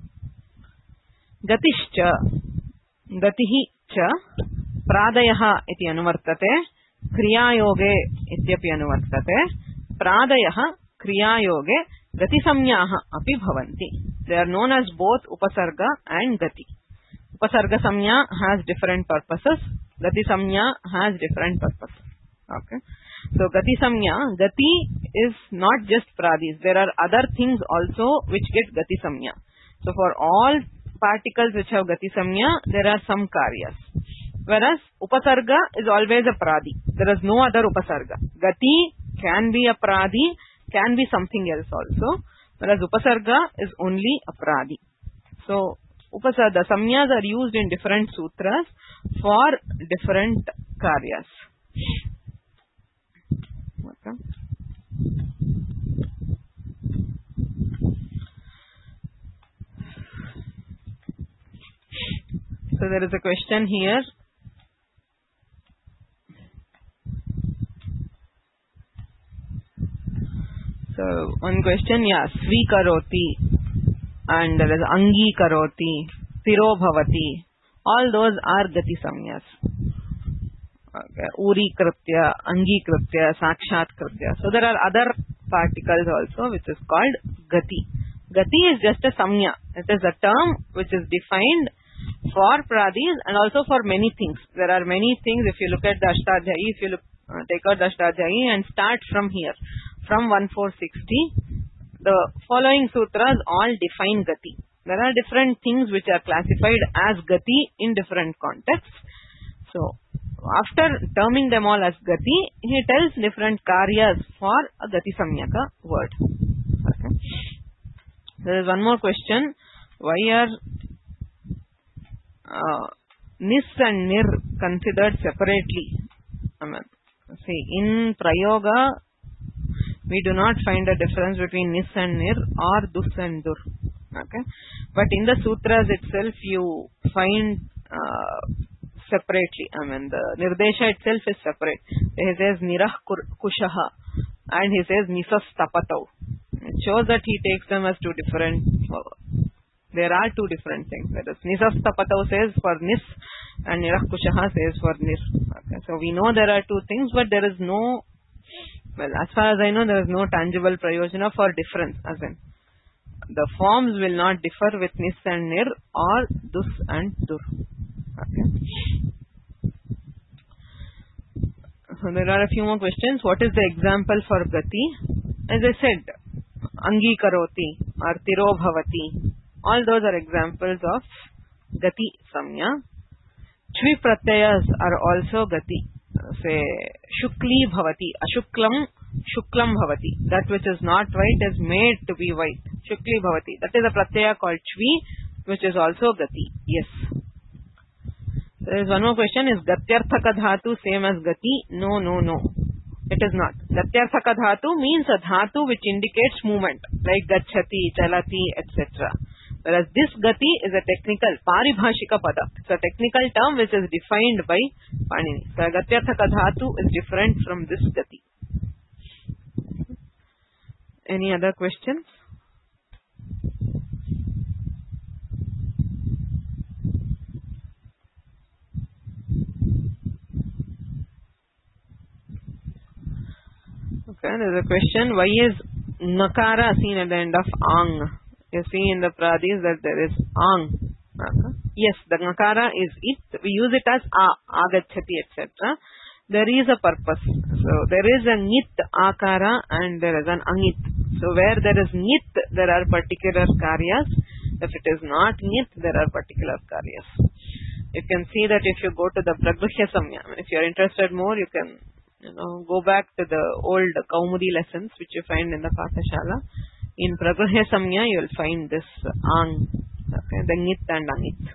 A: Gatishcha, gatihi cha, pradayaha iti anuvartate, kriyayoge ityapi anuvartate, pradayaha kriyayoge gatisamnyaha api bhavanti. They are known as both upasarga and gati. Upasarga samnya has different purposes. Gati samnya has different purposes. Okay. So gati samnya, gati is not just pradis. There are other things also which get gati samnya. So for all particles which have gati samnya, there are some karyas. Whereas upasarga is always a pradi. There is no other upasarga. Gati can be a pradi, can be something else also. Whereas upasarga is only a pradi. So upasarga samnyas are used in different sutras for different karyas. Okay. So there is a question here. So one question, svikaroti, and there is angi karoti, tiro bhavati. All those are gati samnyas. Okay. Uri kritya, angi kritya, sakshat kritya. So there are other particles also which is called gati. Gati is just a samnya. It is a term which is defined for pradis and also for many things. There are many things. If you look at the Ashtadhyayi, if you take out the Ashtadhyayi and start from here, from 1460, the following sutras all define gati. There are different things which are classified as gati in different contexts. So, after terming them all as gati, he tells different karyas for a gati samyaka word. Okay. There is one more question. Why are nis and nir considered separately? See, in prayoga, we do not find a difference between nis and nir or dus and dur. Okay, but in the sutras itself, you find separately. The nirdesha itself is separate. He says nirah kushaha and he says nisas tapatau. It shows that he takes them as two different. There are two different things. That is, nisas tapatau says for nis and nirah kushaha says for nir. Okay, so we know there are two things, but there is no. Well, as far as I know, there is no tangible prayojana for difference. As in, the forms will not differ with nis and nir or dus and dur. Okay. So there are a few more questions. What is the example for gati? As I said, angi karoti or tiro bhavati. All those are examples of gati samya. Chvi pratyayas are also gati. Say shukli bhavati, ashuklam, shuklam bhavati. That which is not white is made to be white. Shukli bhavati. That is a pratyaya called chvi, which is also gati. Yes. There is one more question. Is gatyarthaka dhatu same as gati? No. It is not. Gatyarthaka dhatu means a dhatu which indicates movement, like gachati, chalati, etc. Whereas this gati is a technical, paribhashika pada. It's a technical term which is defined by Panini. So gatyarthaka dhatu is different from this gati. Any other questions? Okay, there's a question. Why is nakara seen at the end of ang? You see in the pradis that there is ang. Okay. Yes, the nakara is it. We use it as agachati, etc. There is a purpose. So there is a nit akara and there is an angit. So where there is nit, there are particular karyas. If it is not nit, there are particular karyas. You can see that if you go to the Pragrihya Samya, if you are interested more, you can go back to the old Kaumudi lessons which you find in the Pathashala. In Pragrihya Samya, you will find this ang, okay, the nit and angit.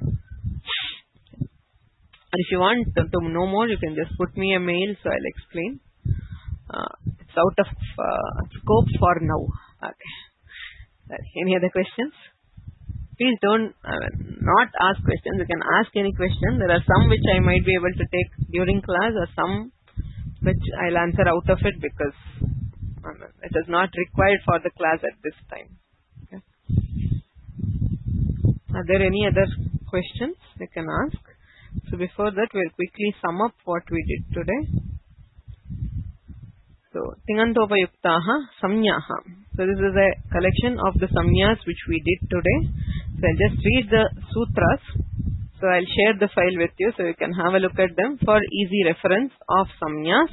A: And if you want to know more, you can just put me a mail, so I'll explain. It's out of scope for now. Okay. Any other questions? Please don't not ask questions. You can ask any question. There are some which I might be able to take during class, or some which I'll answer out of it because it is not required for the class at this time. Okay. Are there any other questions you can ask? So before that, we'll quickly sum up what we did today. So, Tingantopayuktaha Samyaha. So this is a collection of the Samyas which we did today. So I'll just read the sutras. So I'll share the file with you so you can have a look at them for easy reference of Samyas.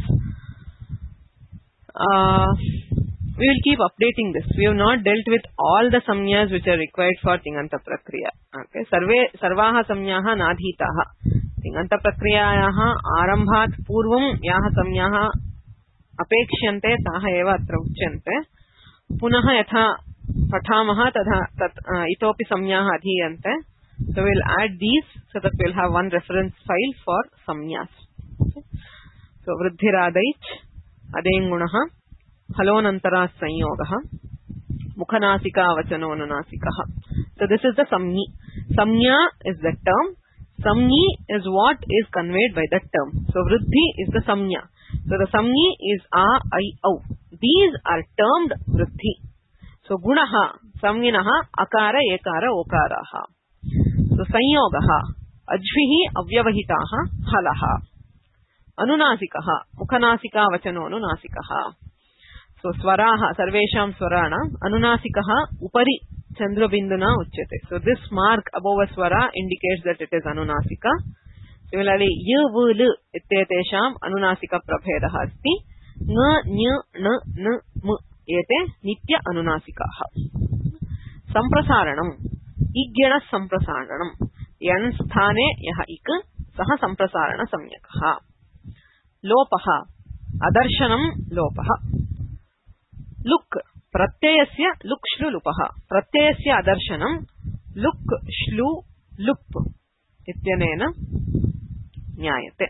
A: We will keep updating this. We have not dealt with all the Samyas which are required for Tinganta Prakriya. Okay. Sarvaha Samyaha Nadhitaha. Tinganta Prakriyayaha Arambhat Purvam Yaha Samyaha Apekshante Taha Eva Atra Uchyante. Punaha Yatha Pathamaha Tadha Itopi Samyaha Adhiyante. So we'll add these so that we'll have one reference file for Samyas. Okay. So Vruddhiradaich Adengunaha Halonantara Sanyogaha Mukhanasika Vachanonunasikah. So this is the Samni. Samnya is the term. Samni is what is conveyed by that term. So Vruddhi is the Samnya. So the Samni is A, I, Au. These are termed Vruddhi. So Gunaha, Samninaha, Akara, Ekara, Okaraha. So Sanyogaha, Ajvihi, Avyavahitaha, Halaha. Anunasikaha, Mukhanasika Vachano Anunasikaha. So Swaraha, Sarvesham Swarana, Anunasikaha, Upari Chandrabinduna Uchyate. So this mark above a Swara indicates that it is Anunasika. Similarly, Yavulu Ittetesham Anunasika Prabhedaha Asti. N, N, N, N, M. एते नित्य अनुनासिकाः. संप्रसारणम् इग्गण संप्रसारणम् यण् स्थाने यः इक् सः संप्रसारण संज्ञकः. लोपः अदर्शनम् लोपः. लुक् प्रत्ययस्य लुक् श्लु लुपः. प्रत्ययस्य अदर्शनम् लुक् श्लु लुप् इत्यनेन ज्ञायते.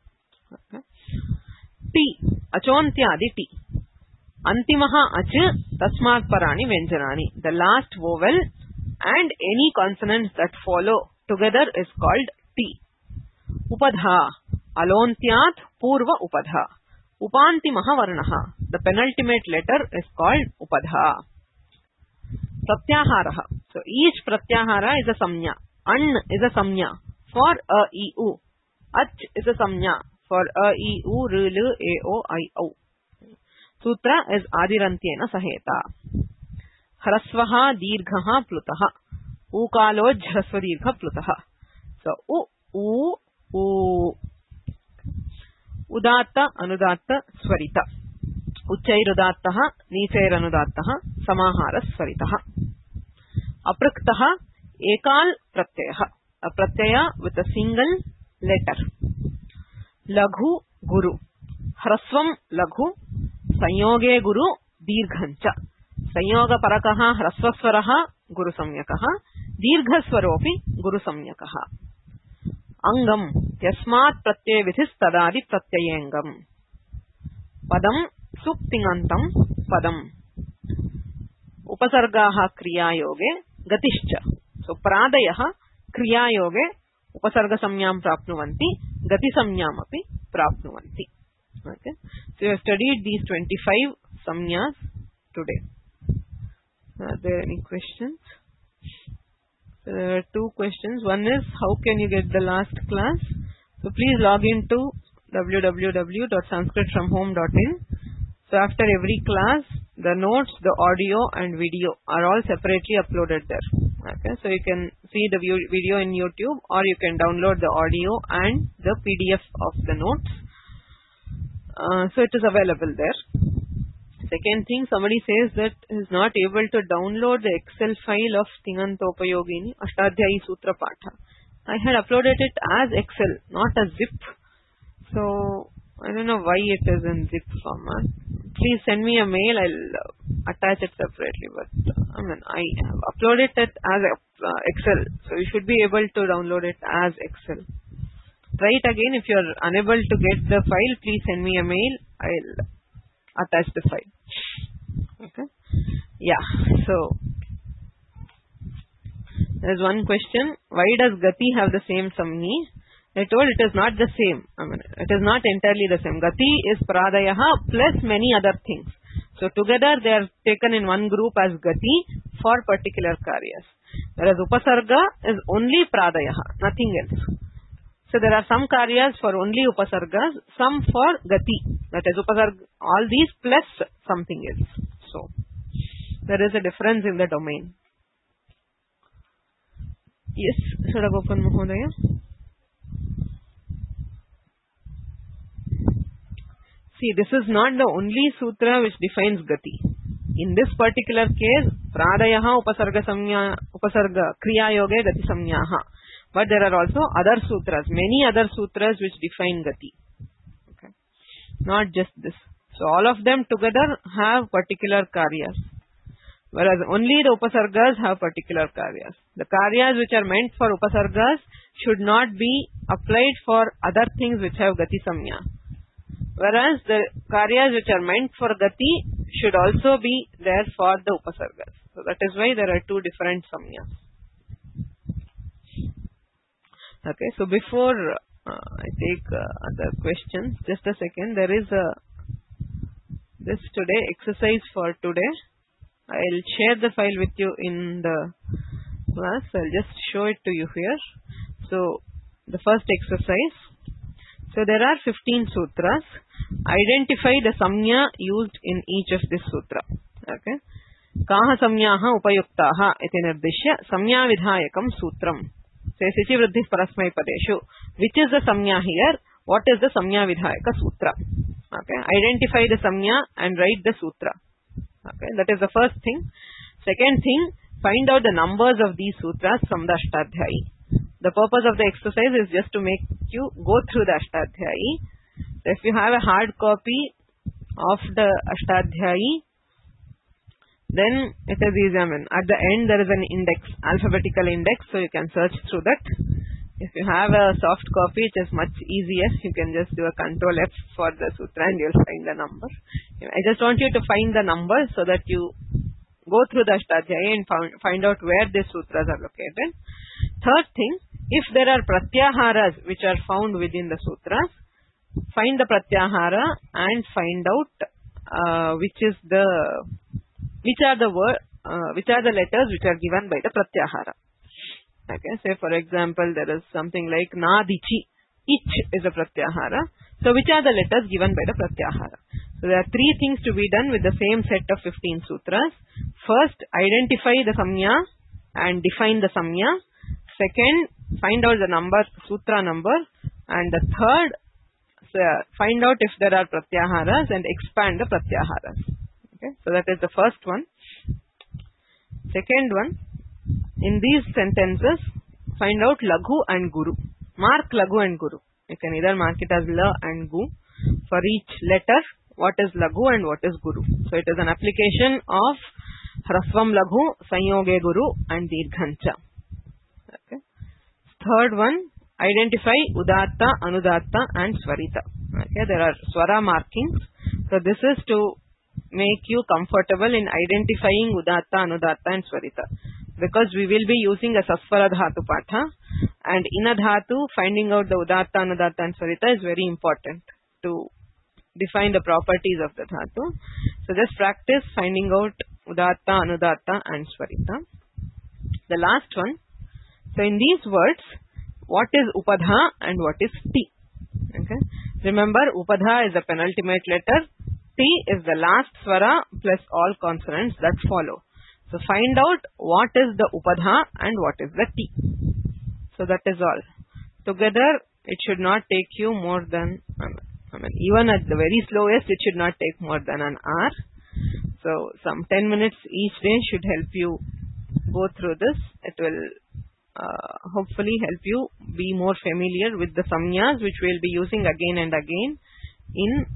A: टी अचोन्त्यादि टी. अन्तिमः अच् तस्मात् पराणि व्यञ्जनानि. The last vowel and any consonants that follow together is called T. Upadha alontyat purva upadha. Upantimah varnah. The penultimate letter is called upadha. Pratyahara. So each pratyahara is a samnya. An is a samnya for a, e, u. Ach is a samnya for a, e, u, r, l, a, o, I, o. Sutra is adirantyena saheta. Hrasvaha dirghaha plutaha. Ukaloj hrasva dirgha plutaha. So u, udatta anudatta swarita. Uchchairudattaha nichairudattaha samahara swaritaha. Apraktaha ekal pratyaya. A pratyaya with a single letter. Laghu guru. Hrasvam laghu. संयोगे गुरु दीर्घंच. संयोग परकः ह्रस्वस्वरः गुरु संज्ञकः. दीर्घस्वरोऽपि गुरु संज्ञकः. अंगम यस्मात् प्रत्यय विधिस्तदादि प्रत्ययेंगम. पदम सुप्तिङन्तं पदम. उपसर्गाः क्रियायोगे गतिश्च. सो प्रादयः क्रियायोगे उपसर्ग संज्ञां प्राप्नुवन्ति, गति संज्ञामपि प्राप्नुवन्ति. Okay. So you have studied these 25 samnyas today. Are there any questions? There are two questions. One is, how can you get the last class? So please log into www.sanskritfromhome.in. So after every class, the notes, the audio and video are all separately uploaded there. Okay. So you can see the video in YouTube, or you can download the audio and the PDF of the notes. So it is available there. Second thing, somebody says that is not able to download the Excel file of Tingantoupayogini Ashtadhyayi Sutra Patha. I had uploaded it as Excel, not as zip. So I don't know why it is in zip format. Please send me a mail. I'll attach it separately. But I have uploaded it as Excel, so you should be able to download it as Excel. Try it again. If you are unable to get the file, please send me a mail. I'll attach the file. Okay. Yeah. So there's one question. Why does Gati have the same Samni? I told it is not the same. It is not entirely the same. Gati is Pradayaha plus many other things. So together they are taken in one group as Gati for particular karyas. Whereas Upasarga is only Pradayaha, nothing else. So there are some karyas for only upasargas, some for gati. That is upasarga, all these plus something else. So there is a difference in the domain. Yes, Shadagopan Mahodaya. See, this is not the only sutra which defines gati. In this particular case, pradayaha upasarga samnya, upasarga kriya yoge gati samnyaha. But there are also other sutras, many other sutras which define gati. Okay. Not just this. So all of them together have particular karyas. Whereas only the upasargas have particular karyas. The karyas which are meant for upasargas should not be applied for other things which have gati samnya. Whereas the karyas which are meant for gati should also be there for the upasargas. So that is why there are two different samnyas. Okay, so before I take other questions, just a second. There is this today exercise for today. I'll share the file with you in the class. I'll just show it to you here. So the first exercise. So there are 15 sutras. Identify the samnya used in each of this sutra. Okay. Kaha samnyaha upayuktaha iti nirdishya samnya vidhayakam sutram. Say sichi vriddhi parasmai padeshu. Which is the samnya here? What is the samnya vidhayaka sutra? Okay. Identify the samnya and write the sutra. Okay, that is the first thing. Second thing, find out the numbers of these sutras from the Ashtadhyayi. The purpose of the exercise is just to make you go through the Ashtadhyayi. So if you have a hard copy of the Ashtadhyayi, then it is easy. At the end there is an index, alphabetical index, so you can search through that. If you have a soft copy, it is much easier. You can just do a Control F for the sutra and you'll find the number. I just want you to find the number so that you go through the Ashtadhyayi and find out where these sutras are located. Third thing, if there are pratyaharas which are found within the sutras, find the pratyahara and find out which are the letters which are given by the pratyahara. Okay, say for example there is something like Nadichi. Ich is a pratyahara. So which are the letters given by the pratyahara? So there are three things to be done with the same set of 15 sutras. First, identify the samya and define the samya. Second, find out the number, sutra number. And the third, find out if there are pratyaharas and expand the pratyaharas. Okay, so that is the first one. Second one, in these sentences, find out Laghu and Guru. Mark Laghu and Guru. You can either mark it as La and Gu. For each letter, what is Laghu and what is Guru. So it is an application of Hrasvam Laghu, Sanyoge Guru and Dirghancha. Okay. Third one, identify Udatta, Anudatta and Swarita. Okay, there are Swara markings. So this is to make you comfortable in identifying Udatta, Anudatta and Swarita. Because we will be using a Saswara Dhatu Patha, and in a Dhatu, finding out the Udatta, Anudatta and Swarita is very important to define the properties of the Dhatu. So just practice finding out Udatta, Anudatta and Swarita. The last one, so in these words, what is Upadha and what is Ti? Okay. Remember, Upadha is the penultimate letter, Ti is the last Swara plus all consonants that follow. So find out what is the Upadha and what is the Ti. So that is all. Together, it should not take you more than, even at the very slowest, it should not take more than an hour. So some 10 minutes each day should help you go through this. It will hopefully help you be more familiar with the samyas which we will be using again and again in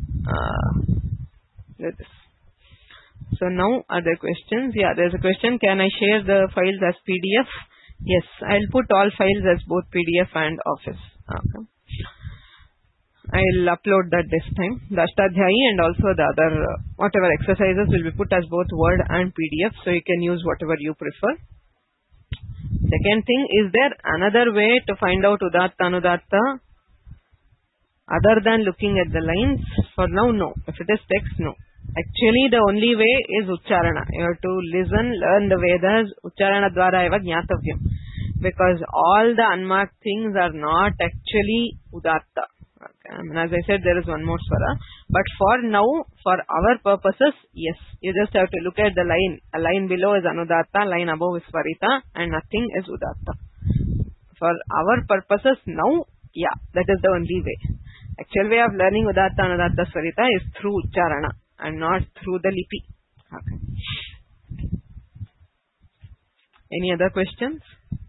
A: this. So now are there questions? Yeah, there is a question. Can I share the files as PDF? Yes, I will put all files as both PDF and Office. Okay. I will upload that this time. The Ashtadhyayi and also the other whatever exercises will be put as both Word and PDF, so you can use whatever you prefer. Second thing, is there another way to find out Udatta, Anudatta other than looking at the lines? For now, no. If it is text, no. Actually, the only way is Ucharana. You have to listen, learn the Vedas, Ucharana dvara eva jnatavyam. Because all the unmarked things are not actually Udatta. Okay. As I said, there is one more Swara. But for now, for our purposes, yes. You just have to look at the line. A line below is Anudatta, line above is Swarita, and nothing is Udatta. For our purposes now, yeah, that is the only way. Actual way of learning Udatta, Anudatta, Swarita is through Ucharana and not through the Lipi. Okay. Any other questions?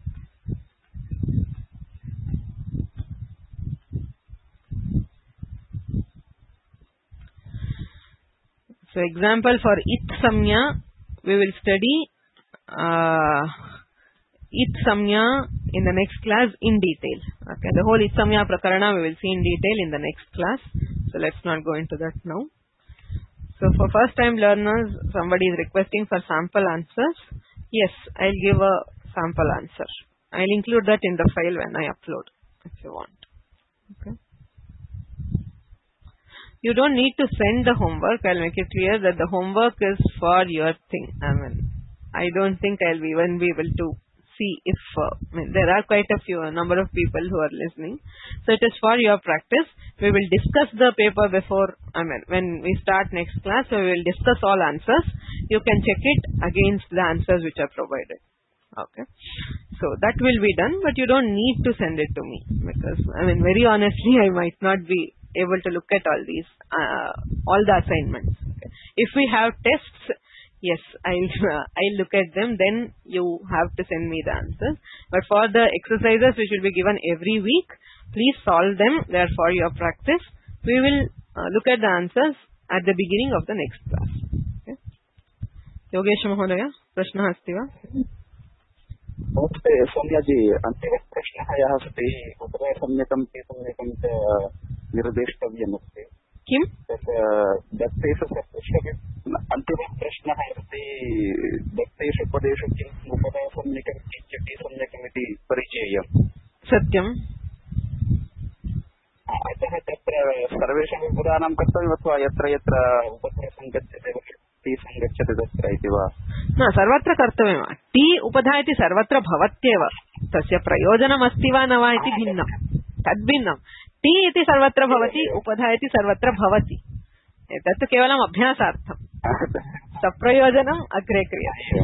A: So example for It Samya, we will study It Samya in the next class in detail. Okay, the whole It Samya Prakarana we will see in detail in the next class. So let's not go into that now. So for first time learners, somebody is requesting for sample answers. Yes, I'll give a sample answer. I'll include that in the file when I upload if you want. Okay. You don't need to send the homework. I'll make it clear that the homework is for your thing. I don't think I'll even be able to see if there are quite a number of people who are listening. So it is for your practice. We will discuss the paper before, when we start next class, so we will discuss all answers. You can check it against the answers which are provided. Okay. So that will be done, but you don't need to send it to me because, very honestly, I might not be able to look at all these, all the assignments. Okay. If we have tests, Yes, I'll look at them. Then you have to send me the answers. But for the exercises which will be given every week, please solve them. They are for your practice. We will look at the answers at the beginning of the next class. Okay. Yogesh Mahodaya, prashna अस्ति वा?
C: नमस्ते सौम्याजी, अन्तिमप्रश्नः यः अस्ति उपरि सम्यकं च निर्देष्टव्यमस्ति
A: किं?
C: दत्तेषु अन्तिमप्रश्नः अस्ति दत्तेषु पदेषु किम् उपरि सम्यकं चित्यति सम्यकमिति परिचेयम्.
A: सत्यम्.
C: अतः तत्र सर्वेषां विपुलानां कर्तव्यम् अथवा यत्र यत्र उपरि सङ्गच्छते सङ्गच्छति तत्र इति वा?
A: न, सर्वत्र कर्तव्यम्. टी उपधा इति सर्वत्र भवत्येव. तस्य प्रयोजनमस्ति वा न वा इति भिन्नम्. तद्भिन्नम्. टी इति सर्वत्र भवति, उपधा इति सर्वत्र भवति. एतत् केवलम् अभ्यासार्थम्. सप्रयोजनम् अग्रे क्रियते.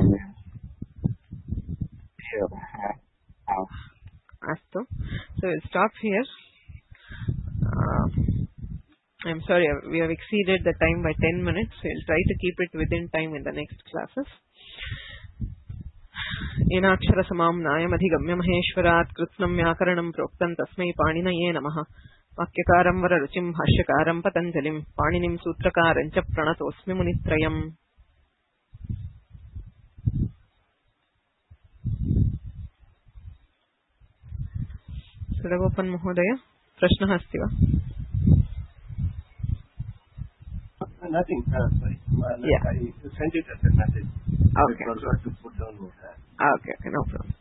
A: अस्तु. So we'll stop here. I'm sorry, we have exceeded the time by 10 minutes. We'll try to keep it within time in the next classes. येनाक्षर समाम्नायम् अधिगम्य महेश्वरात् कृत्स्नं व्याकरणं प्रोक्तं तस्मै पाणिनये नमः. वाक्यकारं वररुचिं भाष्यकारं पतञ्जलिं पाणिनिं सूत्रकारं च प्रणतोऽस्मि मुनित्रयम्. सुरगोपन् महोदय, प्रश्नः अस्ति वा?
D: Nothing. Sorry.
A: Yeah.
D: I sent it as a message.
A: Okay.
D: Also, I have to put down.
A: Okay, no problem.